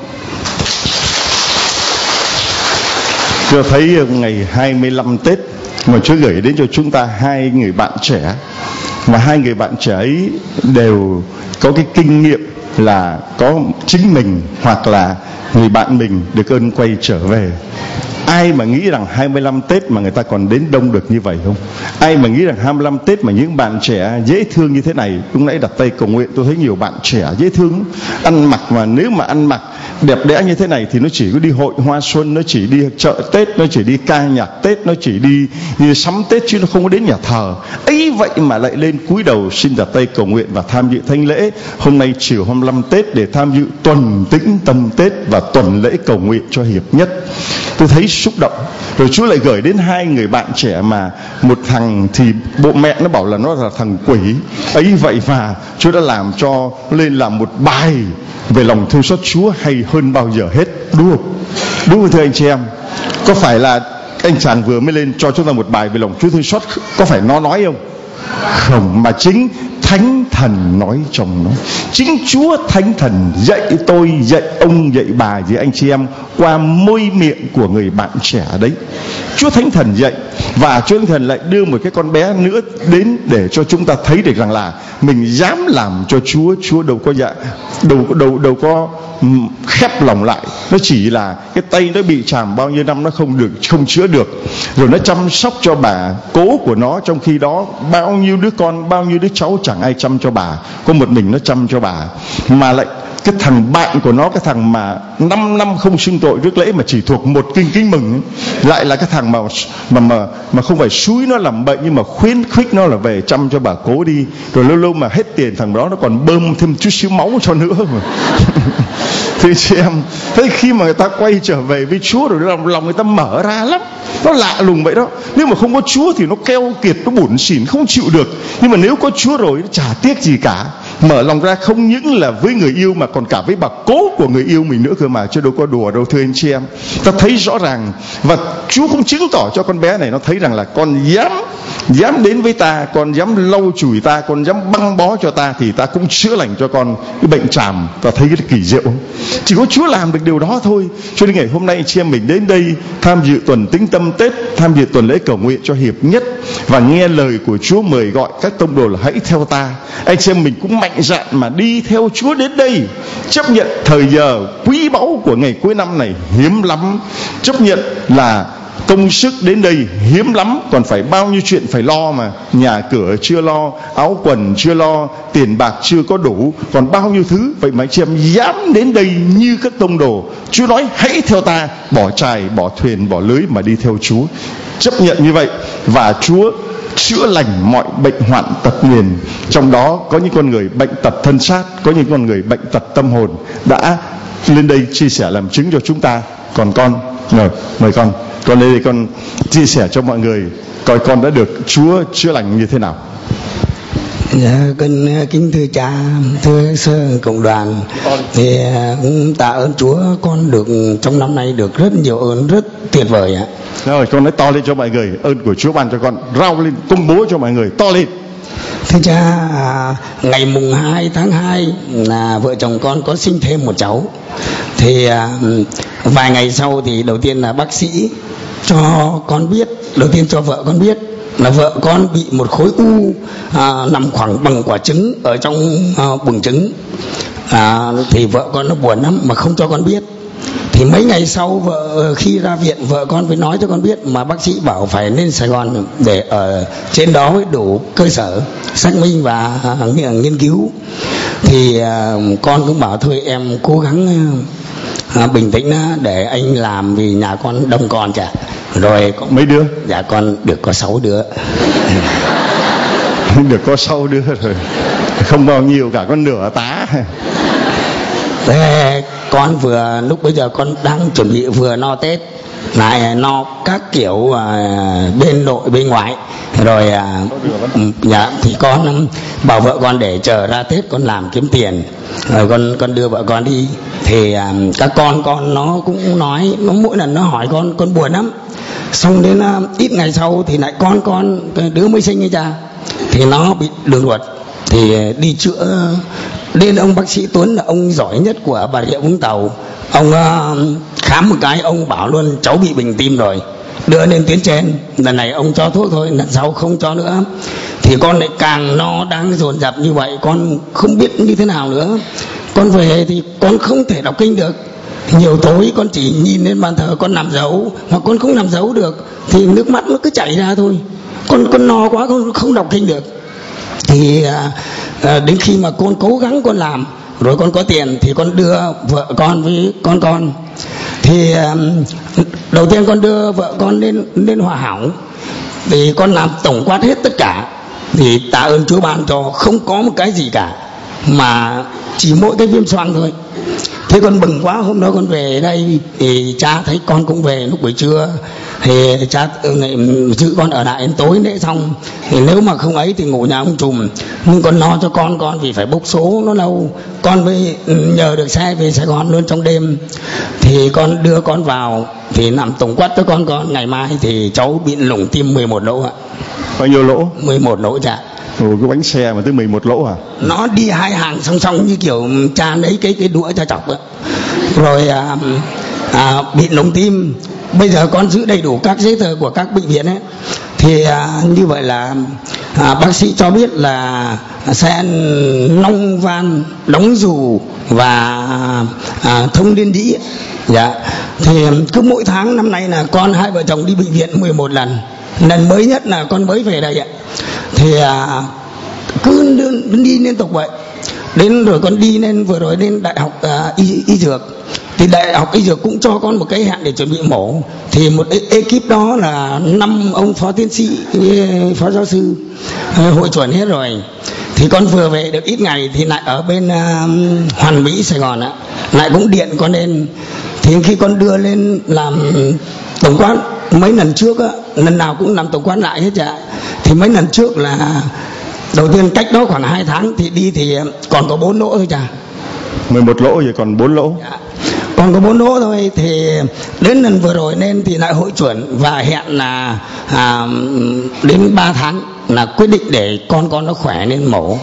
Tôi thấy ngày hai mươi lăm Tết mà Chúa gửi đến cho chúng ta hai người bạn trẻ, mà hai người bạn trẻ ấy đều có cái kinh nghiệm là có chính mình hoặc là người bạn mình được ơn quay trở về. Ai mà nghĩ rằng hai mươi lăm Tết mà người ta còn đến đông được như vậy không? Ai mà nghĩ rằng hai mươi lăm Tết mà những bạn trẻ dễ thương như thế này. Lúc nãy đặt tay cầu nguyện tôi thấy nhiều bạn trẻ dễ thương, ăn mặc mà nếu mà ăn mặc đẹp đẽ như thế này thì nó chỉ có đi hội hoa xuân, nó chỉ đi chợ Tết, nó chỉ đi ca nhạc Tết, nó chỉ đi, đi sắm Tết chứ nó không có đến nhà thờ. Ấy vậy mà lại lên cúi đầu xin đặt tay cầu nguyện và tham dự thánh lễ hôm nay chiều hai mươi lăm Tết để tham dự tuần tĩnh tâm Tết và tuần lễ cầu nguyện cho hiệp nhất. Tôi thấy xúc động. Rồi Chúa lại gửi đến hai người bạn trẻ, mà một thằng thì bộ mẹ nó bảo là nó là thằng quỷ. Ấy vậy mà Chúa đã làm cho lên làm một bài về lòng thương xót Chúa hay hơn bao giờ hết. Đúng không? Đúng không thưa anh chị em? Có phải là anh chàng vừa mới lên cho chúng ta một bài về lòng Chúa thương xót, có phải nó nói không? Không, mà chính Thánh Thần nói trong nó. Chính Chúa Thánh Thần dạy tôi, dạy ông, dạy bà, dạy anh chị em qua môi miệng của người bạn trẻ đấy. Chúa Thánh Thần dạy, và Chúa Thánh Thần lại đưa một cái con bé nữa đến để cho chúng ta thấy được rằng là mình dám làm cho Chúa. Chúa đâu có dạ, đâu đâu đâu có khép lòng lại. Nó chỉ là cái tay nó bị chàm bao nhiêu năm nó không được, không chữa được, rồi nó chăm sóc cho bà cố của nó, trong khi đó bao nhiêu đứa con, bao nhiêu đứa cháu chẳng ai chăm cho bà, có một mình nó chăm cho bà. Mà lại cái thằng bạn của nó, cái thằng mà năm năm không xưng tội rước lễ mà chỉ thuộc một kinh kính mừng ấy, lại là cái thằng mà mà mà mà không phải xúi nó làm bệnh, nhưng mà khuyến khích nó là về chăm cho bà cố đi. Rồi lâu lâu mà hết tiền, thằng đó nó còn bơm thêm chút xíu máu cho nữa mà. Thì chị em thấy khi mà người ta quay trở về với Chúa rồi lòng lòng người ta mở ra lắm, nó lạ lùng vậy đó. Nếu mà không có Chúa thì nó keo kiệt, nó bủn xỉn, không chịu được. Nhưng mà nếu có Chúa rồi nó chả tiếc gì cả, mở lòng ra không những là với người yêu mà còn cả với bà cố của người yêu mình nữa cơ mà, chứ đâu có đùa đâu thưa anh chị em. Ta thấy rõ ràng, và Chúa cũng chứng tỏ cho con bé này nó thấy rằng là con dám dám đến với ta, con dám lau chùi ta, con dám băng bó cho ta, thì ta cũng chữa lành cho con cái bệnh tràm. Ta thấy cái kỳ diệu, chỉ có Chúa làm được điều đó thôi. Cho nên ngày hôm nay chị em mình đến đây tham dự tuần Tĩnh Tâm Tết, tham dự tuần lễ cầu nguyện cho hiệp nhất, và nghe lời của Chúa mời gọi các tông đồ là hãy theo ta. Anh chị em mình cũng mạnh dạn mà đi theo Chúa đến đây, chấp nhận thời giờ quý báu của ngày cuối năm này hiếm lắm, chấp nhận là công sức đến đây hiếm lắm, còn phải bao nhiêu chuyện phải lo, mà nhà cửa chưa lo, áo quần chưa lo, tiền bạc chưa có đủ, còn bao nhiêu thứ. Vậy mà chị em dám đến đây như các tông đồ. Chúa nói hãy theo ta, bỏ chài, bỏ thuyền, bỏ lưới mà đi theo Chúa. Chấp nhận như vậy, và Chúa chữa lành mọi bệnh hoạn tật nguyền. Trong đó có những con người bệnh tật thân xác, có những con người bệnh tật tâm hồn đã lên đây chia sẻ làm chứng cho chúng ta. Còn con, rồi mời con con lên đây con chia sẻ cho mọi người coi con đã được Chúa chữa lành như thế nào. Dạ, kính kính thưa cha, thưa sơ cộng đoàn, thì tạ ơn Chúa con được trong năm nay được rất nhiều ơn, rất tuyệt vời ạ. Rồi con nói to lên cho mọi người ơn của Chúa ban cho con, rao lên công bố cho mọi người to lên. Thưa cha, ngày mùng hai tháng hai là vợ chồng con có sinh thêm một cháu. Thì vài ngày sau thì đầu tiên là bác sĩ cho con biết, đầu tiên cho vợ con biết là vợ con bị một khối u à, nằm khoảng bằng quả trứng ở trong à, buồng trứng. À, thì vợ con nó buồn lắm mà không cho con biết. Thì mấy ngày sau vợ khi ra viện, vợ con phải nói cho con biết, mà bác sĩ bảo phải lên Sài Gòn để ở trên đó mới đủ cơ sở xác minh và uh, nghiên cứu. Thì uh, con cũng bảo thôi em cố gắng uh, bình tĩnh uh, để anh làm, vì nhà con đông con chả. Rồi có mấy đứa? Dạ con được có sáu đứa. Được có sáu đứa rồi, không bao nhiêu cả, con nửa tá. Thế con vừa lúc bây giờ con đang chuẩn bị vừa no Tết, lại no các kiểu uh, bên nội bên ngoại, rồi uh, dạ, thì con bảo vợ con để chờ ra Tết con làm kiếm tiền, rồi con con đưa vợ con đi. Thì uh, các con con nó cũng nói, nó mỗi lần nó hỏi con con buồn lắm. Xong đến uh, ít ngày sau thì lại con con đứa mới sinh ấy cha, thì nó bị đường ruột, thì đi chữa. Đến ông bác sĩ Tuấn là ông giỏi nhất của Bà Rịa Vũng Tàu, ông uh, khám một cái ông bảo luôn cháu bị bệnh tim rồi, đưa lên tuyến trên. Lần này ông cho thuốc thôi, lần sau không cho nữa. Thì con lại càng nó đang dồn dập như vậy, con không biết như thế nào nữa. Con về thì con không thể đọc kinh được, nhiều tối con chỉ nhìn lên bàn thờ con nằm giấu, hoặc con không nằm giấu được thì nước mắt nó cứ chảy ra thôi. Con con no quá con không đọc kinh được. Thì à, đến khi mà con cố gắng con làm rồi con có tiền thì con đưa vợ con với con con. Thì à, đầu tiên con đưa vợ con lên lên Hòa Hảo, thì con làm tổng quát hết tất cả. Thì tạ ơn Chúa ban cho không có một cái gì cả, mà chỉ mỗi cái viêm xoang thôi. Thế con bừng quá, hôm đó con về đây thì cha thấy con cũng về lúc buổi trưa, thì cha lại giữ con ở lại đến tối lễ xong. Thì nếu mà không ấy thì ngủ nhà ông Trùm, nhưng con lo cho con con vì phải bốc số nó lâu, con mới nhờ được xe về Sài Gòn luôn trong đêm. Thì con đưa con vào thì nằm tổng quát cho con con ngày mai thì cháu bị lủng tim mười một lỗ ạ. Bao nhiêu lỗ? mười một lỗ cha. Ồ, cái bánh xe mà tới mười một lỗ à? Nó đi hai hàng song song như kiểu cha lấy cái cái đũa cha chọc ấy. Rồi à, à, bị nóng tim. Bây giờ con giữ đầy đủ các giấy tờ của các bệnh viện ấy. Thì à, như vậy là à, bác sĩ cho biết là sẽ nong van, đóng dù và à, thông liên đĩ. Dạ. Thì cứ mỗi tháng năm nay là con hai vợ chồng đi bệnh viện mười một lần. Lần mới nhất là con mới về đây ạ. Thì à, cứ đi liên tục vậy. Đến rồi con đi lên vừa rồi lên đại học à, y, y dược. Thì đại học y dược cũng cho con một cái hẹn để chuẩn bị mổ. Thì một ekip đó là năm ông phó tiến sĩ, phó giáo sư hội chuẩn hết rồi. Thì con vừa về được ít ngày thì lại ở bên uh, Hoàn Mỹ Sài Gòn ạ, lại cũng điện con lên. Thì khi con đưa lên làm tổng quát mấy lần trước á, lần nào cũng làm tổng quát lại hết ạ. Thì mấy lần trước là đầu tiên cách đó khoảng hai tháng thì đi thì còn có bốn lỗ thôi chà. mười một lỗ rồi còn bốn lỗ. Dạ. Còn có bốn lỗ thôi. Thì đến lần vừa rồi nên thì lại hội chuẩn và hẹn là à, đến ba tháng là quyết định để con con nó khỏe nên mổ.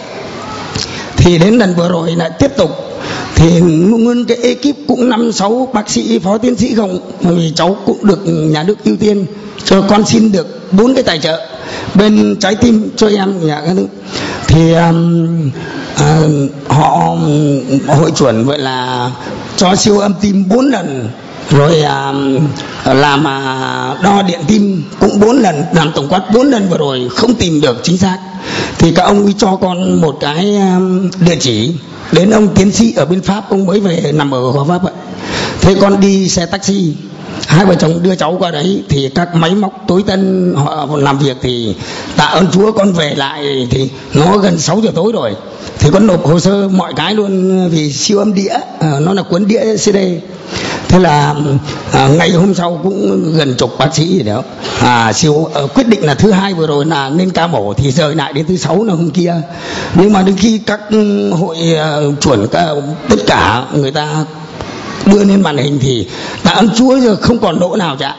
Thì đến lần vừa rồi lại tiếp tục. Thì nguyên cái ekip cũng năm sáu bác sĩ phó tiến sĩ không, vì cháu cũng được nhà nước ưu tiên cho con xin được bốn cái tài trợ bên Trái Tim cho em nhà các thứ. Thì um, uh, họ hội chuẩn vậy là cho siêu âm tim bốn lần, rồi uh, làm uh, đo điện tim cũng bốn lần, làm tổng quát bốn lần vừa rồi không tìm được chính xác. Thì các ông ấy cho con một cái um, địa chỉ đến ông tiến sĩ ở bên Pháp, ông mới về nằm ở Hòa Pháp ạ. Thế con đi xe taxi, hai vợ chồng đưa cháu qua đấy. Thì các máy móc tối tân họ làm việc. Thì tạ ơn Chúa con về lại thì nó gần sáu giờ tối rồi. Thì con nộp hồ sơ mọi cái luôn, vì siêu âm đĩa, nó là cuốn đĩa xê đê. Thế là à, ngày hôm sau cũng gần chục bác sĩ gì đó à, siêu à, quyết định là thứ hai vừa rồi là nên ca mổ, thì rời lại đến thứ sáu là hôm kia. Nhưng mà đến khi các hội uh, chuẩn uh, tất cả người ta đưa lên màn hình thì tạ ơn Chúa giờ không còn lỗ nào cả.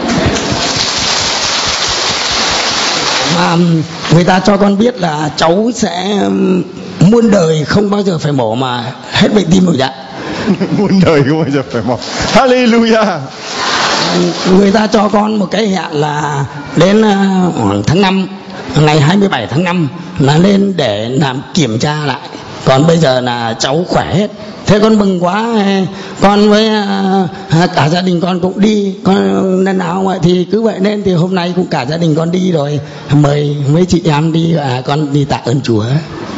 Mà người ta cho con biết là cháu sẽ muôn đời không bao giờ phải mổ mà hết bệnh tim rồi dạ. Muôn đời không bao giờ phải mổ. Hallelujah. Người ta cho con một cái hẹn là đến uh, tháng năm, ngày hai mươi bảy tháng năm là lên để làm kiểm tra lại. Còn bây giờ là cháu khỏe hết. Thế con mừng quá. Con với uh, cả gia đình con cũng đi. Con lần nào vậy thì cứ vậy nên thì hôm nay cũng cả gia đình con đi rồi. Mời mấy chị em đi, à, con đi tạ ơn Chúa.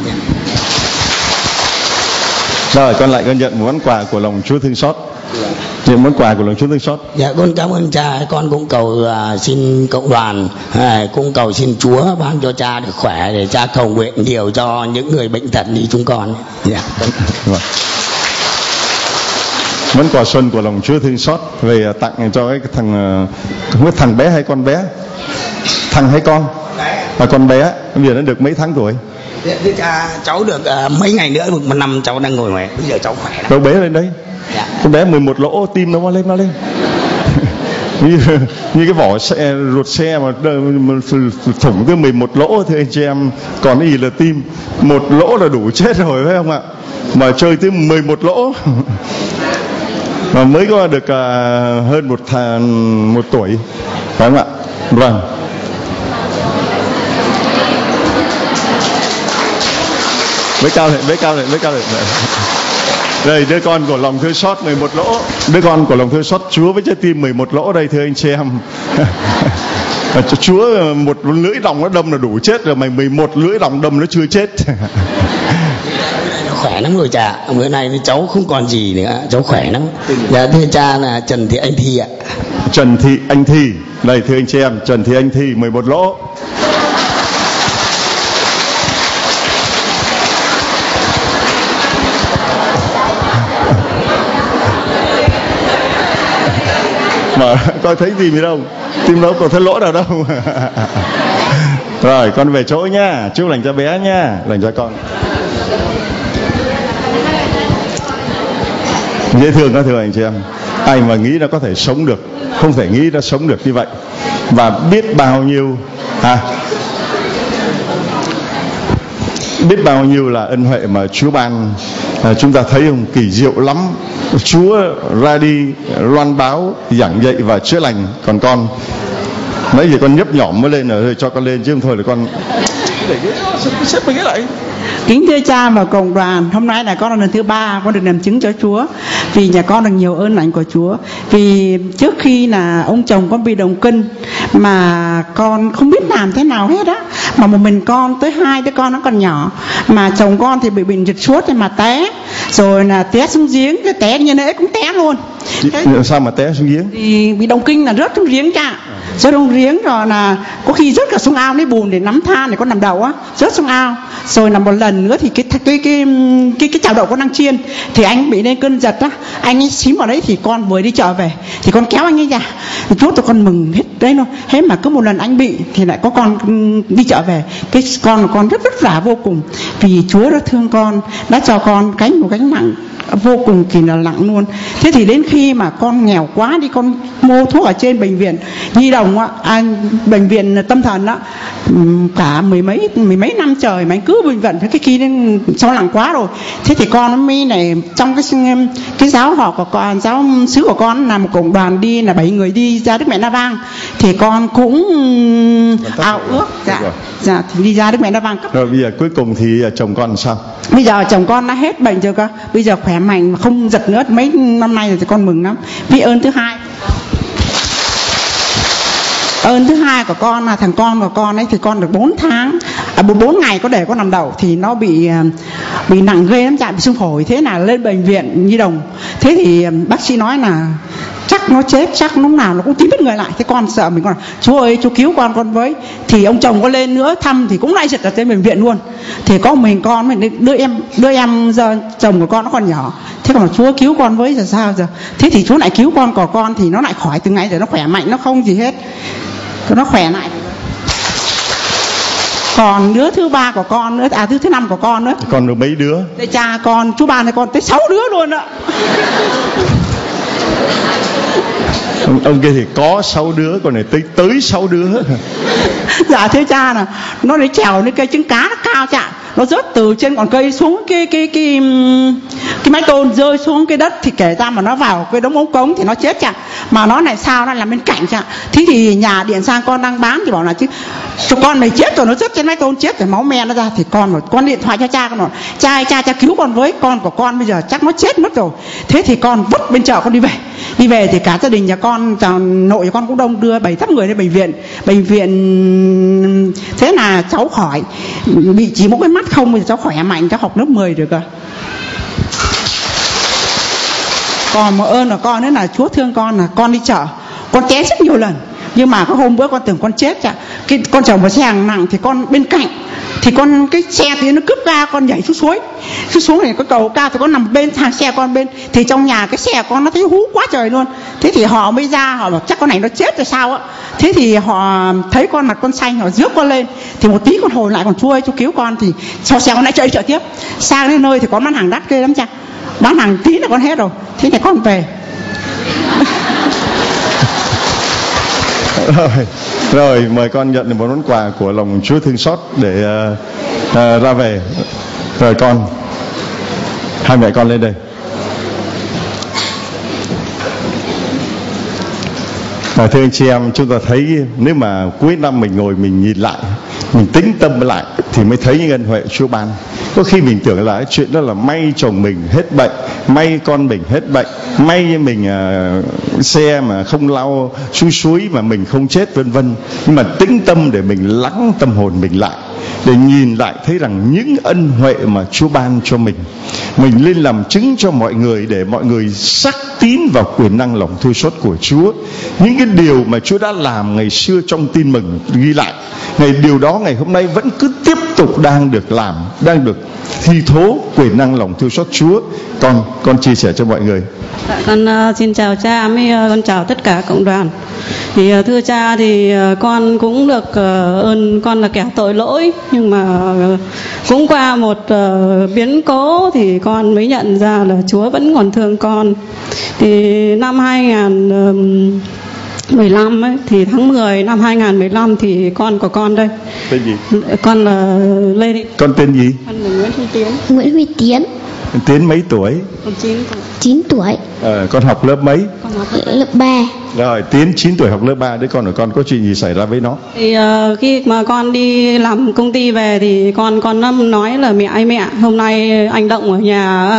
Rồi con lại con nhận một món quà của lòng Chúa thương xót. Nhận món quà của lòng Chúa thương xót. Dạ con cảm ơn cha. Con cũng cầu uh, xin cộng đoàn, à, cũng cầu xin Chúa ban cho cha được khỏe để cha cầu nguyện nhiều cho những người bệnh tật như chúng con. Dạ. Vâng. Món quà xuân của lòng Chúa thương xót về tặng cho cái thằng, không biết thằng bé hay con bé, thằng hay con, và con bé bây giờ nó được mấy tháng tuổi? Thế cha cháu được uh, mấy ngày nữa, một năm cháu đang ngồi ngoài, bây giờ cháu khỏe lắm. Đâu bé lên đấy. Dạ. Con bé mười một lỗ, tim nó lên nó lên. như, như cái vỏ xe, ruột xe mà, mà thủng tới mười một lỗ thì anh chị em còn cái gì là tim. Một lỗ là đủ chết rồi phải không ạ? Mà chơi tới mười một lỗ. Mà mới có được uh, hơn một, th- một tuổi phải không ạ? Vâng. Với cao lên, với cao lên, với cao lên. Đây, đứa con của lòng thương xót mười một lỗ. Đứa con của lòng thương xót Chúa với trái tim mười một lỗ đây thưa anh chị em. Chúa một lưỡi lòng nó đâm là đủ chết rồi, mày mười một lưỡi lòng đâm nó chưa chết. Khỏe lắm rồi cha. Bữa nay thì cháu không còn gì nữa, cháu khỏe lắm. Dạ thưa cha là Trần Thị Anh Thi ạ. Trần Thị Anh Thi. Đây thưa anh chị em, Trần Thị Anh Thi mười một lỗ. Mà coi thấy tim gì đâu, tim đâu còn thấy lỗ nào đâu. Rồi con về chỗ nha, chúc lành cho bé nha, lành cho con. Dễ thương đó thưa anh chị em. Ai mà nghĩ nó có thể sống được, không thể nghĩ nó sống được như vậy. Và biết bao nhiêu à, biết bao nhiêu là ân huệ mà Chúa ban. À, chúng ta thấy không, kỳ diệu lắm. Chúa ra đi loan báo, giảng dạy và chữa lành. Còn con mấy giờ con nhấp nhỏm mới lên rồi, cho con lên chứ không thôi là con xếp mình cái lại. Kính thưa cha và cộng đoàn, hôm nay là con là lần thứ ba con được làm chứng cho Chúa, vì nhà con được nhiều ơn lành của Chúa. Vì trước khi là ông chồng con bị động kinh mà con không biết làm thế nào hết á, mà một mình con tới hai đứa con nó còn nhỏ, mà chồng con thì bị bệnh dịch suốt thì mà té, rồi là té xuống giếng, cái té như thế cũng té luôn. Thế, sao mà té xuống giếng? Thì bị động kinh là rớt xuống giếng cha, rớt xuống giếng rồi là có khi rớt cả xuống ao lấy bùn để nắm than để con nằm đầu á, rớt xuống ao. Rồi là một lần nữa thì cái cái cái cái cái, cái chảo đậu con đang chiên thì anh bị lên cơn giật á, anh ấy xím vào đấy thì con vừa đi chợ về thì con kéo anh ấy ra, chút tụi con mừng hết đấy luôn. Thế mà cứ một lần anh bị thì lại có con đi chợ về, cái con con rất vất vả vô cùng, vì Chúa đã thương con, đã cho con gánh một gánh nặng vô cùng kỳ là nặng luôn. Thế thì đến khi mà con nghèo quá đi, con mua thuốc ở trên bệnh viện nhi đồng á, à, bệnh viện tâm thần á, cả mười mấy mười mấy năm trời mà anh cứ bệnh viện cái khi đến sau nặng quá rồi. Thế thì con nó mới này, trong cái cái giáo họ của con, giáo xứ của con là một cộng đoàn đi là bảy người đi ra Đức Mẹ Na Vang, thì con cũng ao ước dạ dạ thì đi ra Đức Mẹ Na Vang cấp. Rồi bây giờ cuối cùng thì chồng con sao? Bây giờ chồng con đã hết bệnh rồi cơ, bây giờ khỏe mạnh mà không giật nữa, mấy năm nay rồi thì con mừng lắm. Vì ơn thứ hai ơn thứ hai của con là thằng con của con ấy thì con được bốn tháng à, bốn ngày có để con nằm đậu thì nó bị bị nặng ghê lắm, chạy bị xương phổi. Thế là lên bệnh viện nhi đồng, thế thì bác sĩ nói là chắc nó chết, chắc lúc nào nó cũng tím hết người lại. Thế con sợ mình, con Chúa ơi chú cứu con con với. Thì ông chồng có lên nữa thăm thì cũng lại giật ở trên bệnh viện luôn. Thì có mình con mình đứa em đứa em giờ chồng của con nó còn nhỏ, thế còn Chúa cứu con với giờ sao giờ. Thế thì Chúa lại cứu con của con thì nó lại khỏi từng ngày rồi, nó khỏe mạnh, nó không gì hết, nó khỏe lại. Còn đứa thứ ba của con nữa, à thứ thứ năm của con nữa. Còn được mấy đứa? Đây cha con, chú ba này con tới sáu đứa luôn ạ. Ông, ông kia thì có sáu đứa, còn này tới tới sáu đứa. Dạ thưa cha là nó để trèo lên cây trứng cá nó cao cha, nó rớt từ trên ngọn cây xuống cái cái cái cái mái tôn, rơi xuống cái đất thì kể ra mà nó vào cái đống ống cống thì nó chết cha. Mà nó này sao nó làm bên cạnh cha. Thế thì nhà điện sang con đang bán thì bảo là chứ cho con mày chết rồi, nó rớt trên mái tôn chết rồi máu me nó ra. Thì con rồi con điện thoại cho cha, con nói cha ơi, cha cha cứu con với, con của con bây giờ chắc nó chết mất rồi. Thế thì con vứt bên chợ con đi về. Đi về thì cả gia đình nhà con, nội nhà con cũng đông, đưa bảy tám người đến bệnh viện. Bệnh viện thế là cháu khỏi, bị chỉ một cái mắt không, bây giờ cháu khỏe mạnh, cháu học lớp mười được rồi. Còn một ơn của con nữa là Chúa thương con, là con đi chợ con té rất nhiều lần, nhưng mà có hôm bữa con tưởng con chết chả, cái con chở một xe hàng nặng thì con bên cạnh thì con cái xe thì nó cướp ga, con nhảy xuống suối, xuống xuống này có cầu cao thì con nằm bên hàng xe con bên, thì trong nhà cái xe con nó thấy hú quá trời luôn. Thế thì họ mới ra, họ bảo chắc con này nó chết rồi sao á. Thế thì họ thấy con mặt con xanh, họ rước con lên, thì một tí con hồi lại, còn Chúa ơi chú cứu con. Thì sau xe con lại chạy chợ tiếp, sang đến nơi thì có bán hàng đắt ghê lắm cha, bán hàng tí là con hết rồi. Thế thì con về. Rồi, rồi mời con nhận được một món quà của lòng Chúa thương xót để uh, uh, ra về. Rồi con, hai mẹ con lên đây. Và thưa anh chị em, chúng ta thấy nếu mà cuối năm mình ngồi mình nhìn lại, mình tính tâm lại thì mới thấy những ân huệ Chúa ban. Có khi mình tưởng là chuyện đó là may chồng mình hết bệnh, may con mình hết bệnh, may mình uh, xe mà không lao xuống suối mà mình không chết, vân vân. Nhưng mà tĩnh tâm để mình lắng tâm hồn mình lại, để nhìn lại thấy rằng những ân huệ mà Chúa ban cho mình, mình lên làm chứng cho mọi người, để mọi người xác tín vào quyền năng lòng thương xót của Chúa. Những cái điều mà Chúa đã làm ngày xưa trong tin mừng ghi lại, ngày điều đó ngày hôm nay vẫn cứ tiếp tục đang được làm, đang được thi thố quyền năng lòng thương xót Chúa. Con con chia sẻ cho mọi người. Dạ, con uh, xin chào cha, với uh, con chào tất cả cộng đoàn. Thì uh, thưa cha thì uh, con cũng được uh, ơn, con là kẻ tội lỗi, nhưng mà uh, cũng qua một uh, biến cố thì con mới nhận ra là Chúa vẫn còn thương con. Thì năm hai nghìn mười lăm ấy, thì tháng mười năm hai nghìn mười lăm thì con của con đây. Tên gì? Con là Lê Thị. Con tên gì? Con là Nguyễn Huy Tiến. Nguyễn Huy Tiến. Tiến mấy tuổi? Con chín tuổi. chín tuổi. Ờ, con học lớp mấy? Con học lớp ba. Rồi, Tiến chín tuổi học lớp ba, đứa con của con có chuyện gì xảy ra với nó? Thì uh, khi mà con đi làm công ty về thì con con nói là mẹ ơi mẹ, hôm nay anh Động ở nhà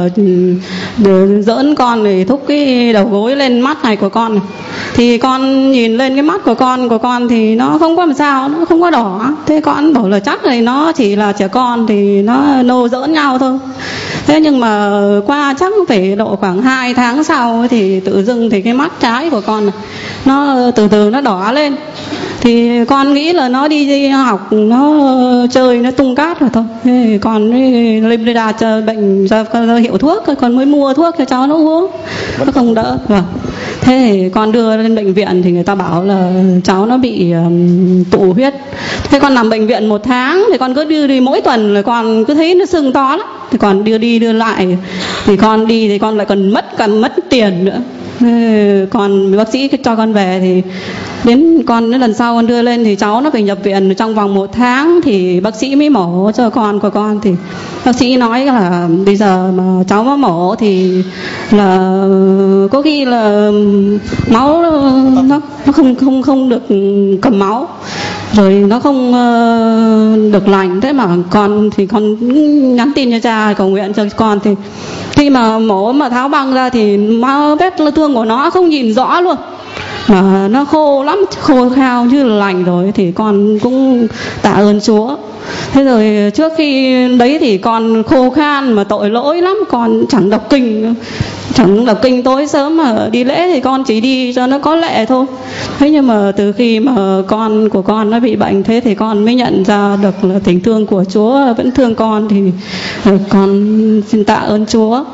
uh, giỡn con để thúc cái đầu gối lên mắt này của con này. Thì con nhìn lên cái mắt của con của con thì nó không có làm sao, nó không có đỏ. Thế con bảo là chắc này nó chỉ là trẻ con thì nó nô giỡn nhau thôi. Thế nhưng mà qua chắc phải độ khoảng hai tháng sau thì tự dưng thì cái mắt trái của con này, nó từ từ nó đỏ lên. Thì con nghĩ là nó đi, đi học nó chơi nó tung cát rồi thôi. Thế con lên đây đạt bệnh ra, ra hiệu thuốc, con mới mua thuốc cho cháu nó uống, nó không đỡ. Vâng. Thế thì con đưa lên bệnh viện thì người ta bảo là cháu nó bị um, tụ huyết. Thế con nằm bệnh viện một tháng thì con cứ đưa đi mỗi tuần rồi con cứ thấy nó sưng to lắm. Thì còn đưa đi đưa lại thì con đi thì con lại còn mất còn mất tiền nữa. Thế còn bác sĩ cho con về thì đến con đến lần sau con đưa lên thì cháu nó phải nhập viện trong vòng một tháng thì bác sĩ mới mổ cho con của con. Thì bác sĩ nói là bây giờ mà cháu mà mổ thì là có khi là máu nó nó không không không được cầm máu rồi nó không uh, được lành. Thế mà con thì con nhắn tin cho cha cầu nguyện cho con. Thì khi mà mổ mà tháo băng ra thì máu vết thương của nó không nhìn rõ luôn, mà nó khô lắm, khô khao như là lành rồi. Thì con cũng tạ ơn Chúa. Thế rồi trước khi đấy thì con khô khan mà tội lỗi lắm, con chẳng đọc kinh chẳng đọc kinh tối sớm mà đi lễ thì con chỉ đi cho nó có lệ thôi. Thế nhưng mà từ khi mà con của con nó bị bệnh thế thì con mới nhận ra được là tình thương của Chúa vẫn thương con. Thì con xin tạ ơn Chúa.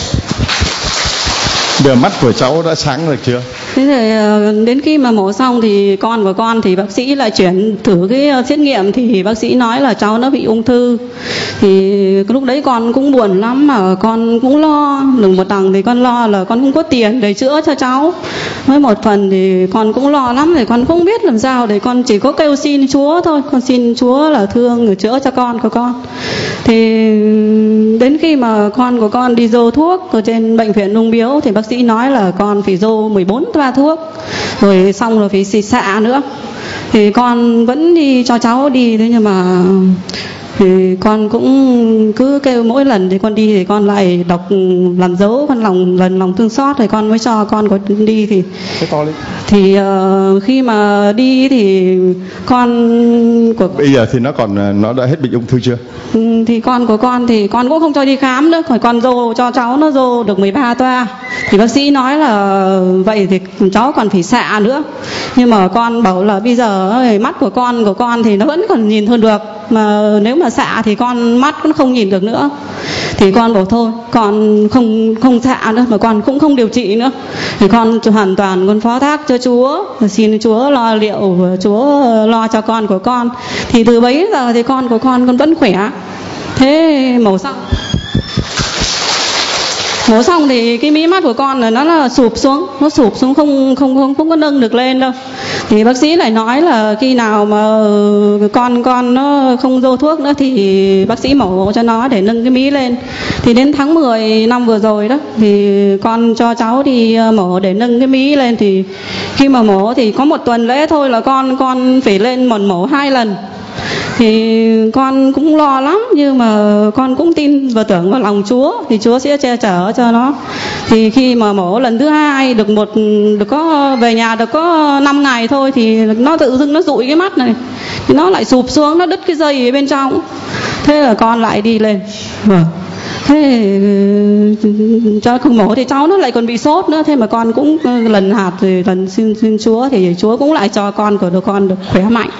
Giờ mắt của cháu đã sáng rồi chưa? Thế rồi đến khi mà mổ xong thì con của con thì bác sĩ lại chuyển thử cái xét nghiệm thì bác sĩ nói là cháu nó bị ung thư. Thì lúc đấy con cũng buồn lắm mà con cũng lo. Đừng một đằng thì con lo là con không có tiền để chữa cho cháu. Với một phần thì con cũng lo lắm thì con không biết làm sao, để con chỉ có kêu xin Chúa thôi. Con xin Chúa là thương rồi chữa cho con của con. Thì đến khi mà con của con đi dô thuốc ở trên bệnh viện ung biếu thì bác sĩ nói là con phải dô mười bốn toa thuốc, rồi xong rồi phải xịt xạ nữa. Thì con vẫn đi cho cháu đi, thế nhưng mà thì con cũng cứ kêu mỗi lần thì con đi thì con lại đọc làm dấu con lòng lần lòng thương xót rồi con mới cho con có đi. Thì thì uh, khi mà đi thì con của bây giờ thì nó còn nó đã hết bệnh ung thư chưa? Thì con của con thì con cũng không cho đi khám nữa, rồi con dô cho cháu nó dô được mười ba toa. Thì bác sĩ nói là vậy thì cháu còn phải xạ nữa. Nhưng mà con bảo là bây giờ mắt của con của con thì nó vẫn còn nhìn hơn được, mà nếu mà xạ thì con mắt cũng không nhìn được nữa. Thì con bảo thôi con không không xạ nữa, mà con cũng không điều trị nữa. Thì con hoàn toàn con phó thác cho Chúa, xin Chúa lo liệu, Chúa lo cho con của con. Thì từ bấy giờ thì con của con con vẫn khỏe. Thế mổ xong mổ xong thì cái mí mắt của con là nó là sụp xuống, nó sụp xuống không không không không có nâng được lên đâu. Thì bác sĩ lại nói là khi nào mà con con nó không dô thuốc nữa thì bác sĩ mổ cho nó để nâng cái mí lên. Thì đến tháng mười năm vừa rồi đó thì con cho cháu đi mổ để nâng cái mí lên. Thì khi mà mổ thì có một tuần lễ thôi là con con phải lên một mổ hai lần. Thì con cũng lo lắm, nhưng mà con cũng tin và tưởng vào lòng Chúa thì Chúa sẽ che chở cho nó. Thì khi mà mổ lần thứ hai được một được có về nhà được có năm ngày thôi thì nó tự dưng nó dụi cái mắt này, thì nó lại sụp xuống, nó đứt cái dây ở bên trong. Thế là con lại đi lên. Vâng. Thế cho không mổ thì cháu nó lại còn bị sốt nữa. Thế mà con cũng lần hạt rồi lần xin xin Chúa thì Chúa cũng lại cho con của đứa con được khỏe mạnh.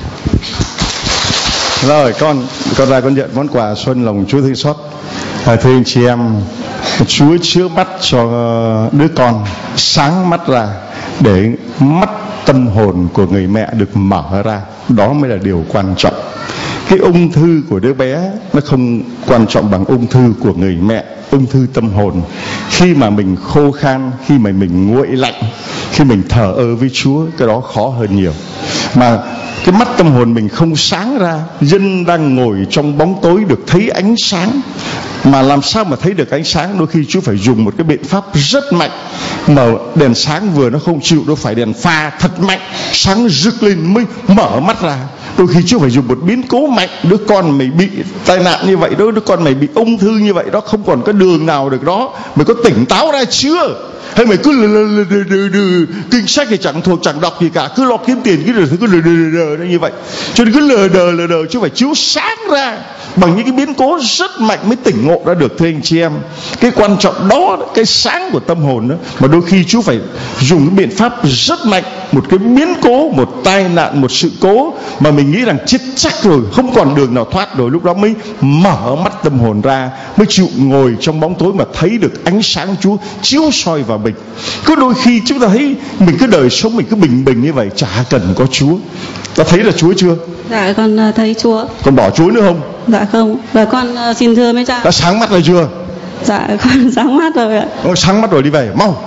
Rồi con con ra con nhận món quà xuân lòng Chúa thương xót. À, thưa anh chị em, Chúa chữa mắt cho đứa con sáng mắt ra để mắt tâm hồn của người mẹ được mở ra, đó mới là điều quan trọng. cái ung thư của đứa bé nó không quan trọng bằng ung thư của người mẹ, ung thư tâm hồn. Khi mà mình khô khan, khi mà mình nguội lạnh, khi mình thờ ơ với Chúa, cái đó khó hơn nhiều. Mà cái mắt tâm hồn mình không sáng ra, dân đang ngồi trong bóng tối được thấy ánh sáng. Mà làm sao mà thấy được ánh sáng? Đôi khi Chúa phải dùng một cái biện pháp rất mạnh. Mà đèn sáng vừa nó không chịu, nó phải đèn pha thật mạnh, sáng rực lên mới mở mắt ra. Đôi khi Chúa phải dùng một biến cố mạnh. Đứa con mày bị tai nạn như vậy đó, đứa con mày bị ung thư như vậy đó, không còn có đường nào được đó. Mày có tỉnh táo ra chưa? Hay mày cứ lờ lờ lờ lờ lờ, kinh sách thì chẳng thuộc chẳng đọc gì cả, cứ lo kiếm tiền cái rồi cứ lờ lờ lờ lờ như vậy. Cho nên cứ lờ đờ lờ đờ, chứ phải chiếu sáng ra bằng những cái biến cố rất mạnh mới tỉnh ngộ ra được, thưa anh chị em. Cái quan trọng đó, cái sáng của tâm hồn đó, mà đôi khi Chúa phải dùng cái biện pháp rất mạnh, một cái biến cố, một tai nạn, một sự cố mà mình nghĩ rằng chết chắc rồi, không còn đường nào thoát rồi, lúc đó mới mở mắt tâm hồn ra, mới chịu ngồi trong bóng tối mà thấy được ánh sáng Chúa chiếu soi vào mình. Cứ đôi khi chúng ta thấy mình cứ đời sống mình cứ bình bình như vậy, chả cần có Chúa. Ta thấy là Chúa chưa? Dạ con thấy Chúa. Con bỏ Chúa nữa không? Dạ không. Và con xin thưa mấy cha. Đã sáng mắt rồi chưa? Dạ con sáng mắt rồi ạ. Ôi, sáng mắt rồi, đi về mau.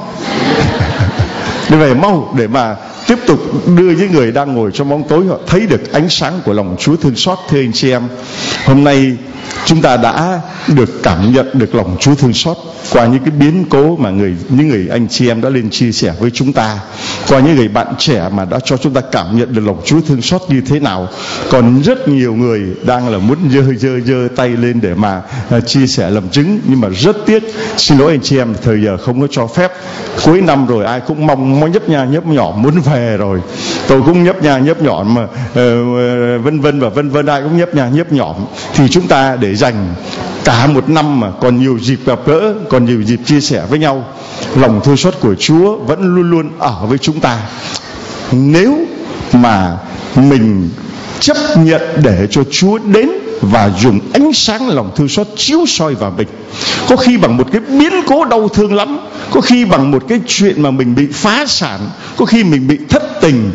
Đi về mau để mà tiếp tục đưa những người đang ngồi trong bóng tối họ thấy được ánh sáng của lòng Chúa thương xót. Thưa anh chị em, hôm nay chúng ta đã được cảm nhận được lòng Chúa thương xót qua những cái biến cố mà người những người anh chị em đã lên chia sẻ với chúng ta, qua những người bạn trẻ mà đã cho chúng ta cảm nhận được lòng Chúa thương xót như thế nào. Còn rất nhiều người đang là muốn giơ giơ giơ tay lên để mà uh, chia sẻ làm chứng, nhưng mà rất tiếc, xin lỗi anh chị em, thời giờ không có cho phép. Cuối năm rồi ai cũng mong mong nhấp nha nhấp nhỏ muốn về rồi. Tôi cũng nhấp nha nhấp nhỏm mà uh, vân vân và vân vân, ai cũng nhấp nha nhấp nhỏm. Thì chúng ta để dành cả một năm mà còn nhiều dịp gặp gỡ, còn nhiều dịp chia sẻ với nhau. Lòng thương xót của Chúa vẫn luôn luôn ở với chúng ta. Nếu mà mình chấp nhận để cho Chúa đến và dùng ánh sáng lòng thương xót chiếu soi vào mình, có khi bằng một cái biến cố đau thương lắm, có khi bằng một cái chuyện mà mình bị phá sản, có khi mình bị thất tình,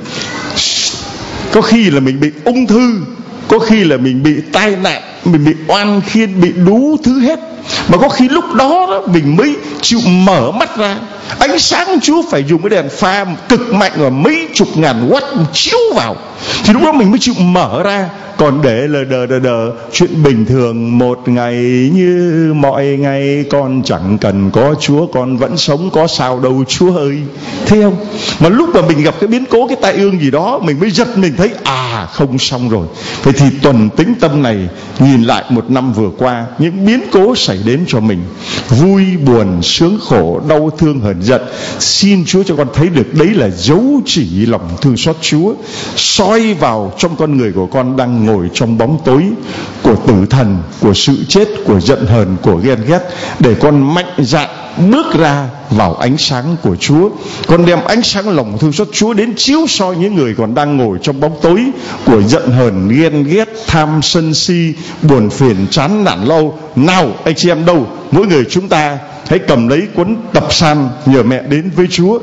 có khi là mình bị ung thư, có khi là mình bị tai nạn, mình bị oan khiên, bị đủ thứ hết. Mà có khi lúc đó, đó mình mới chịu mở mắt ra. Ánh sáng Chúa phải dùng cái đèn pha cực mạnh và mấy chục ngàn watt chiếu vào, thì lúc đó mình mới chịu mở ra. Còn để lờ đờ đờ đờ chuyện bình thường một ngày như mọi ngày, con chẳng cần có Chúa, con vẫn sống có sao đâu Chúa ơi. Thấy không? Mà lúc mà mình gặp cái biến cố, cái tai ương gì đó, mình mới giật mình thấy à không xong rồi. Vậy thì tuần tĩnh tâm này nhìn lại một năm vừa qua, những biến cố xảy đến cho mình, vui buồn sướng khổ, đau thương hờn giận, xin Chúa cho con thấy được đấy là dấu chỉ lòng thương xót Chúa soi vào trong con người của con đang ngồi trong bóng tối của tử thần, của sự chết, của giận hờn, của ghen ghét, để con mạnh dạn bước ra vào ánh sáng của Chúa. Con đem ánh sáng lòng thương xót Chúa đến chiếu soi những người còn đang ngồi trong bóng tối của giận hờn, ghen ghét, tham sân si, buồn phiền, chán nản lâu. Nào anh chị em đâu, mỗi người chúng ta hãy cầm lấy cuốn tập san nhờ mẹ đến với Chúa.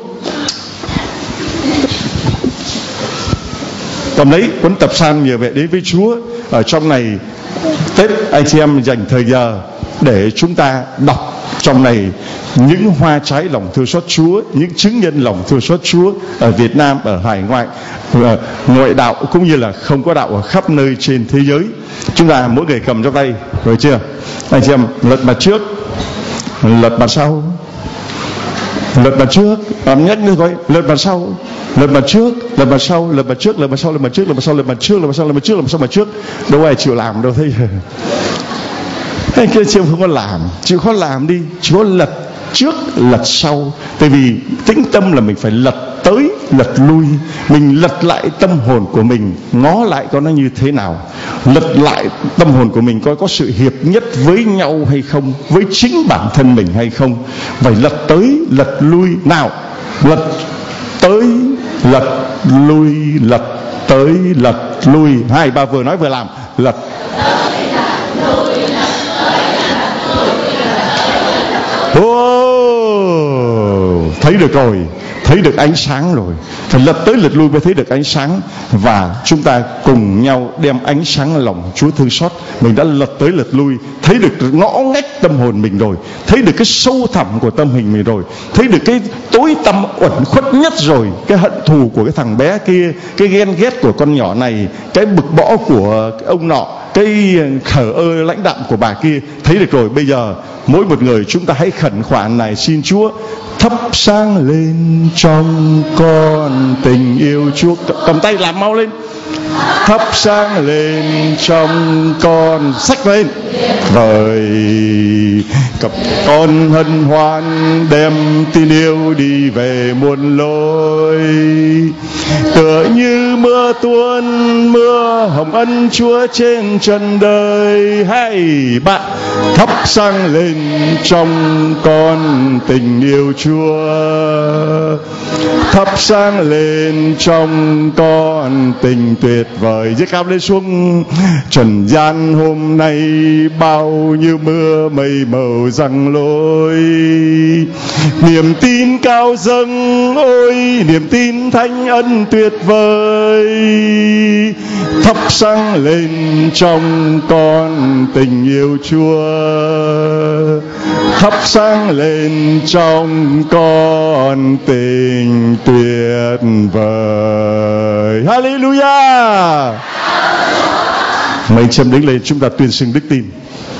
Cầm lấy cuốn tập san nhờ mẹ đến với Chúa. Ở trong này Tết anh chị em dành thời giờ để chúng ta đọc trong này những hoa trái lòng thương xót Chúa, những chứng nhân lòng thương xót Chúa ở Việt Nam, ở hải ngoại, ở ngoại đạo cũng như là không có đạo ở khắp nơi trên thế giới. Chúng ta mỗi người cầm trong tay rồi chưa? Anh chị em lật mặt trước, lật mặt sau, lật mặt trước, làm nhắc như coi, lật mặt sau, lật mặt trước, lật mặt sau, lật mặt trước, lật mặt sau, lật mặt trước, lật mặt sau, lật mặt trước, lật mặt sau, lật mặt trước, lật mặt sau, lật mặt trước. Đâu ai chịu làm đâu thấy. Anh kia chị không có làm, chịu khó làm đi, chỉ có lật trước lật sau. Tại vì tĩnh tâm là mình phải lật tới lật lui, mình lật lại tâm hồn của mình, ngó lại coi nó như thế nào, lật lại tâm hồn của mình coi có sự hiệp nhất với nhau hay không, với chính bản thân mình hay không. Phải lật tới lật lui. Nào, lật tới lật lui, lật tới lật lui. Hai ba vừa nói vừa làm. Lật oh, thấy được rồi, thấy được ánh sáng rồi, phải lật tới lật lui mới thấy được ánh sáng. Và chúng ta cùng nhau đem ánh sáng lòng Chúa thương xót. Mình đã lật tới lật lui, thấy được ngõ ngách tâm hồn mình rồi, thấy được cái sâu thẳm của tâm hình mình rồi, thấy được cái tối tăm uẩn khuất nhất rồi, cái hận thù của cái thằng bé kia, cái ghen ghét của con nhỏ này, cái bực bõ của ông nọ, cái thờ ơ lãnh đạm của bà kia, thấy được rồi. Bây giờ mỗi một người chúng ta hãy khẩn khoản này, xin Chúa thắp sáng lên trong con tình yêu Chúa. Cầm tay làm mau lên. Thắp sáng lên trong con, xách lên rồi cặp con hân hoan đem tin yêu đi về muôn lối. Tựa như mưa tuôn, mưa hồng ân Chúa trên trần đời. Hay bạn thắp sáng lên trong con tình yêu Chúa, thắp sáng lên trong con tình tuyệt vời. Giơ cao lên xuống. Trần gian hôm nay bao nhiêu mưa mây màu răng lối, niềm tin cao dâng, ôi niềm tin thánh ân tuyệt vời. Thắp sáng lên trong con tình yêu Chúa, thắp sáng lên trong con tình tuyệt vời. Hallelujah. Mấy châm đứng lên, chúng ta tuyên xưng đức tin.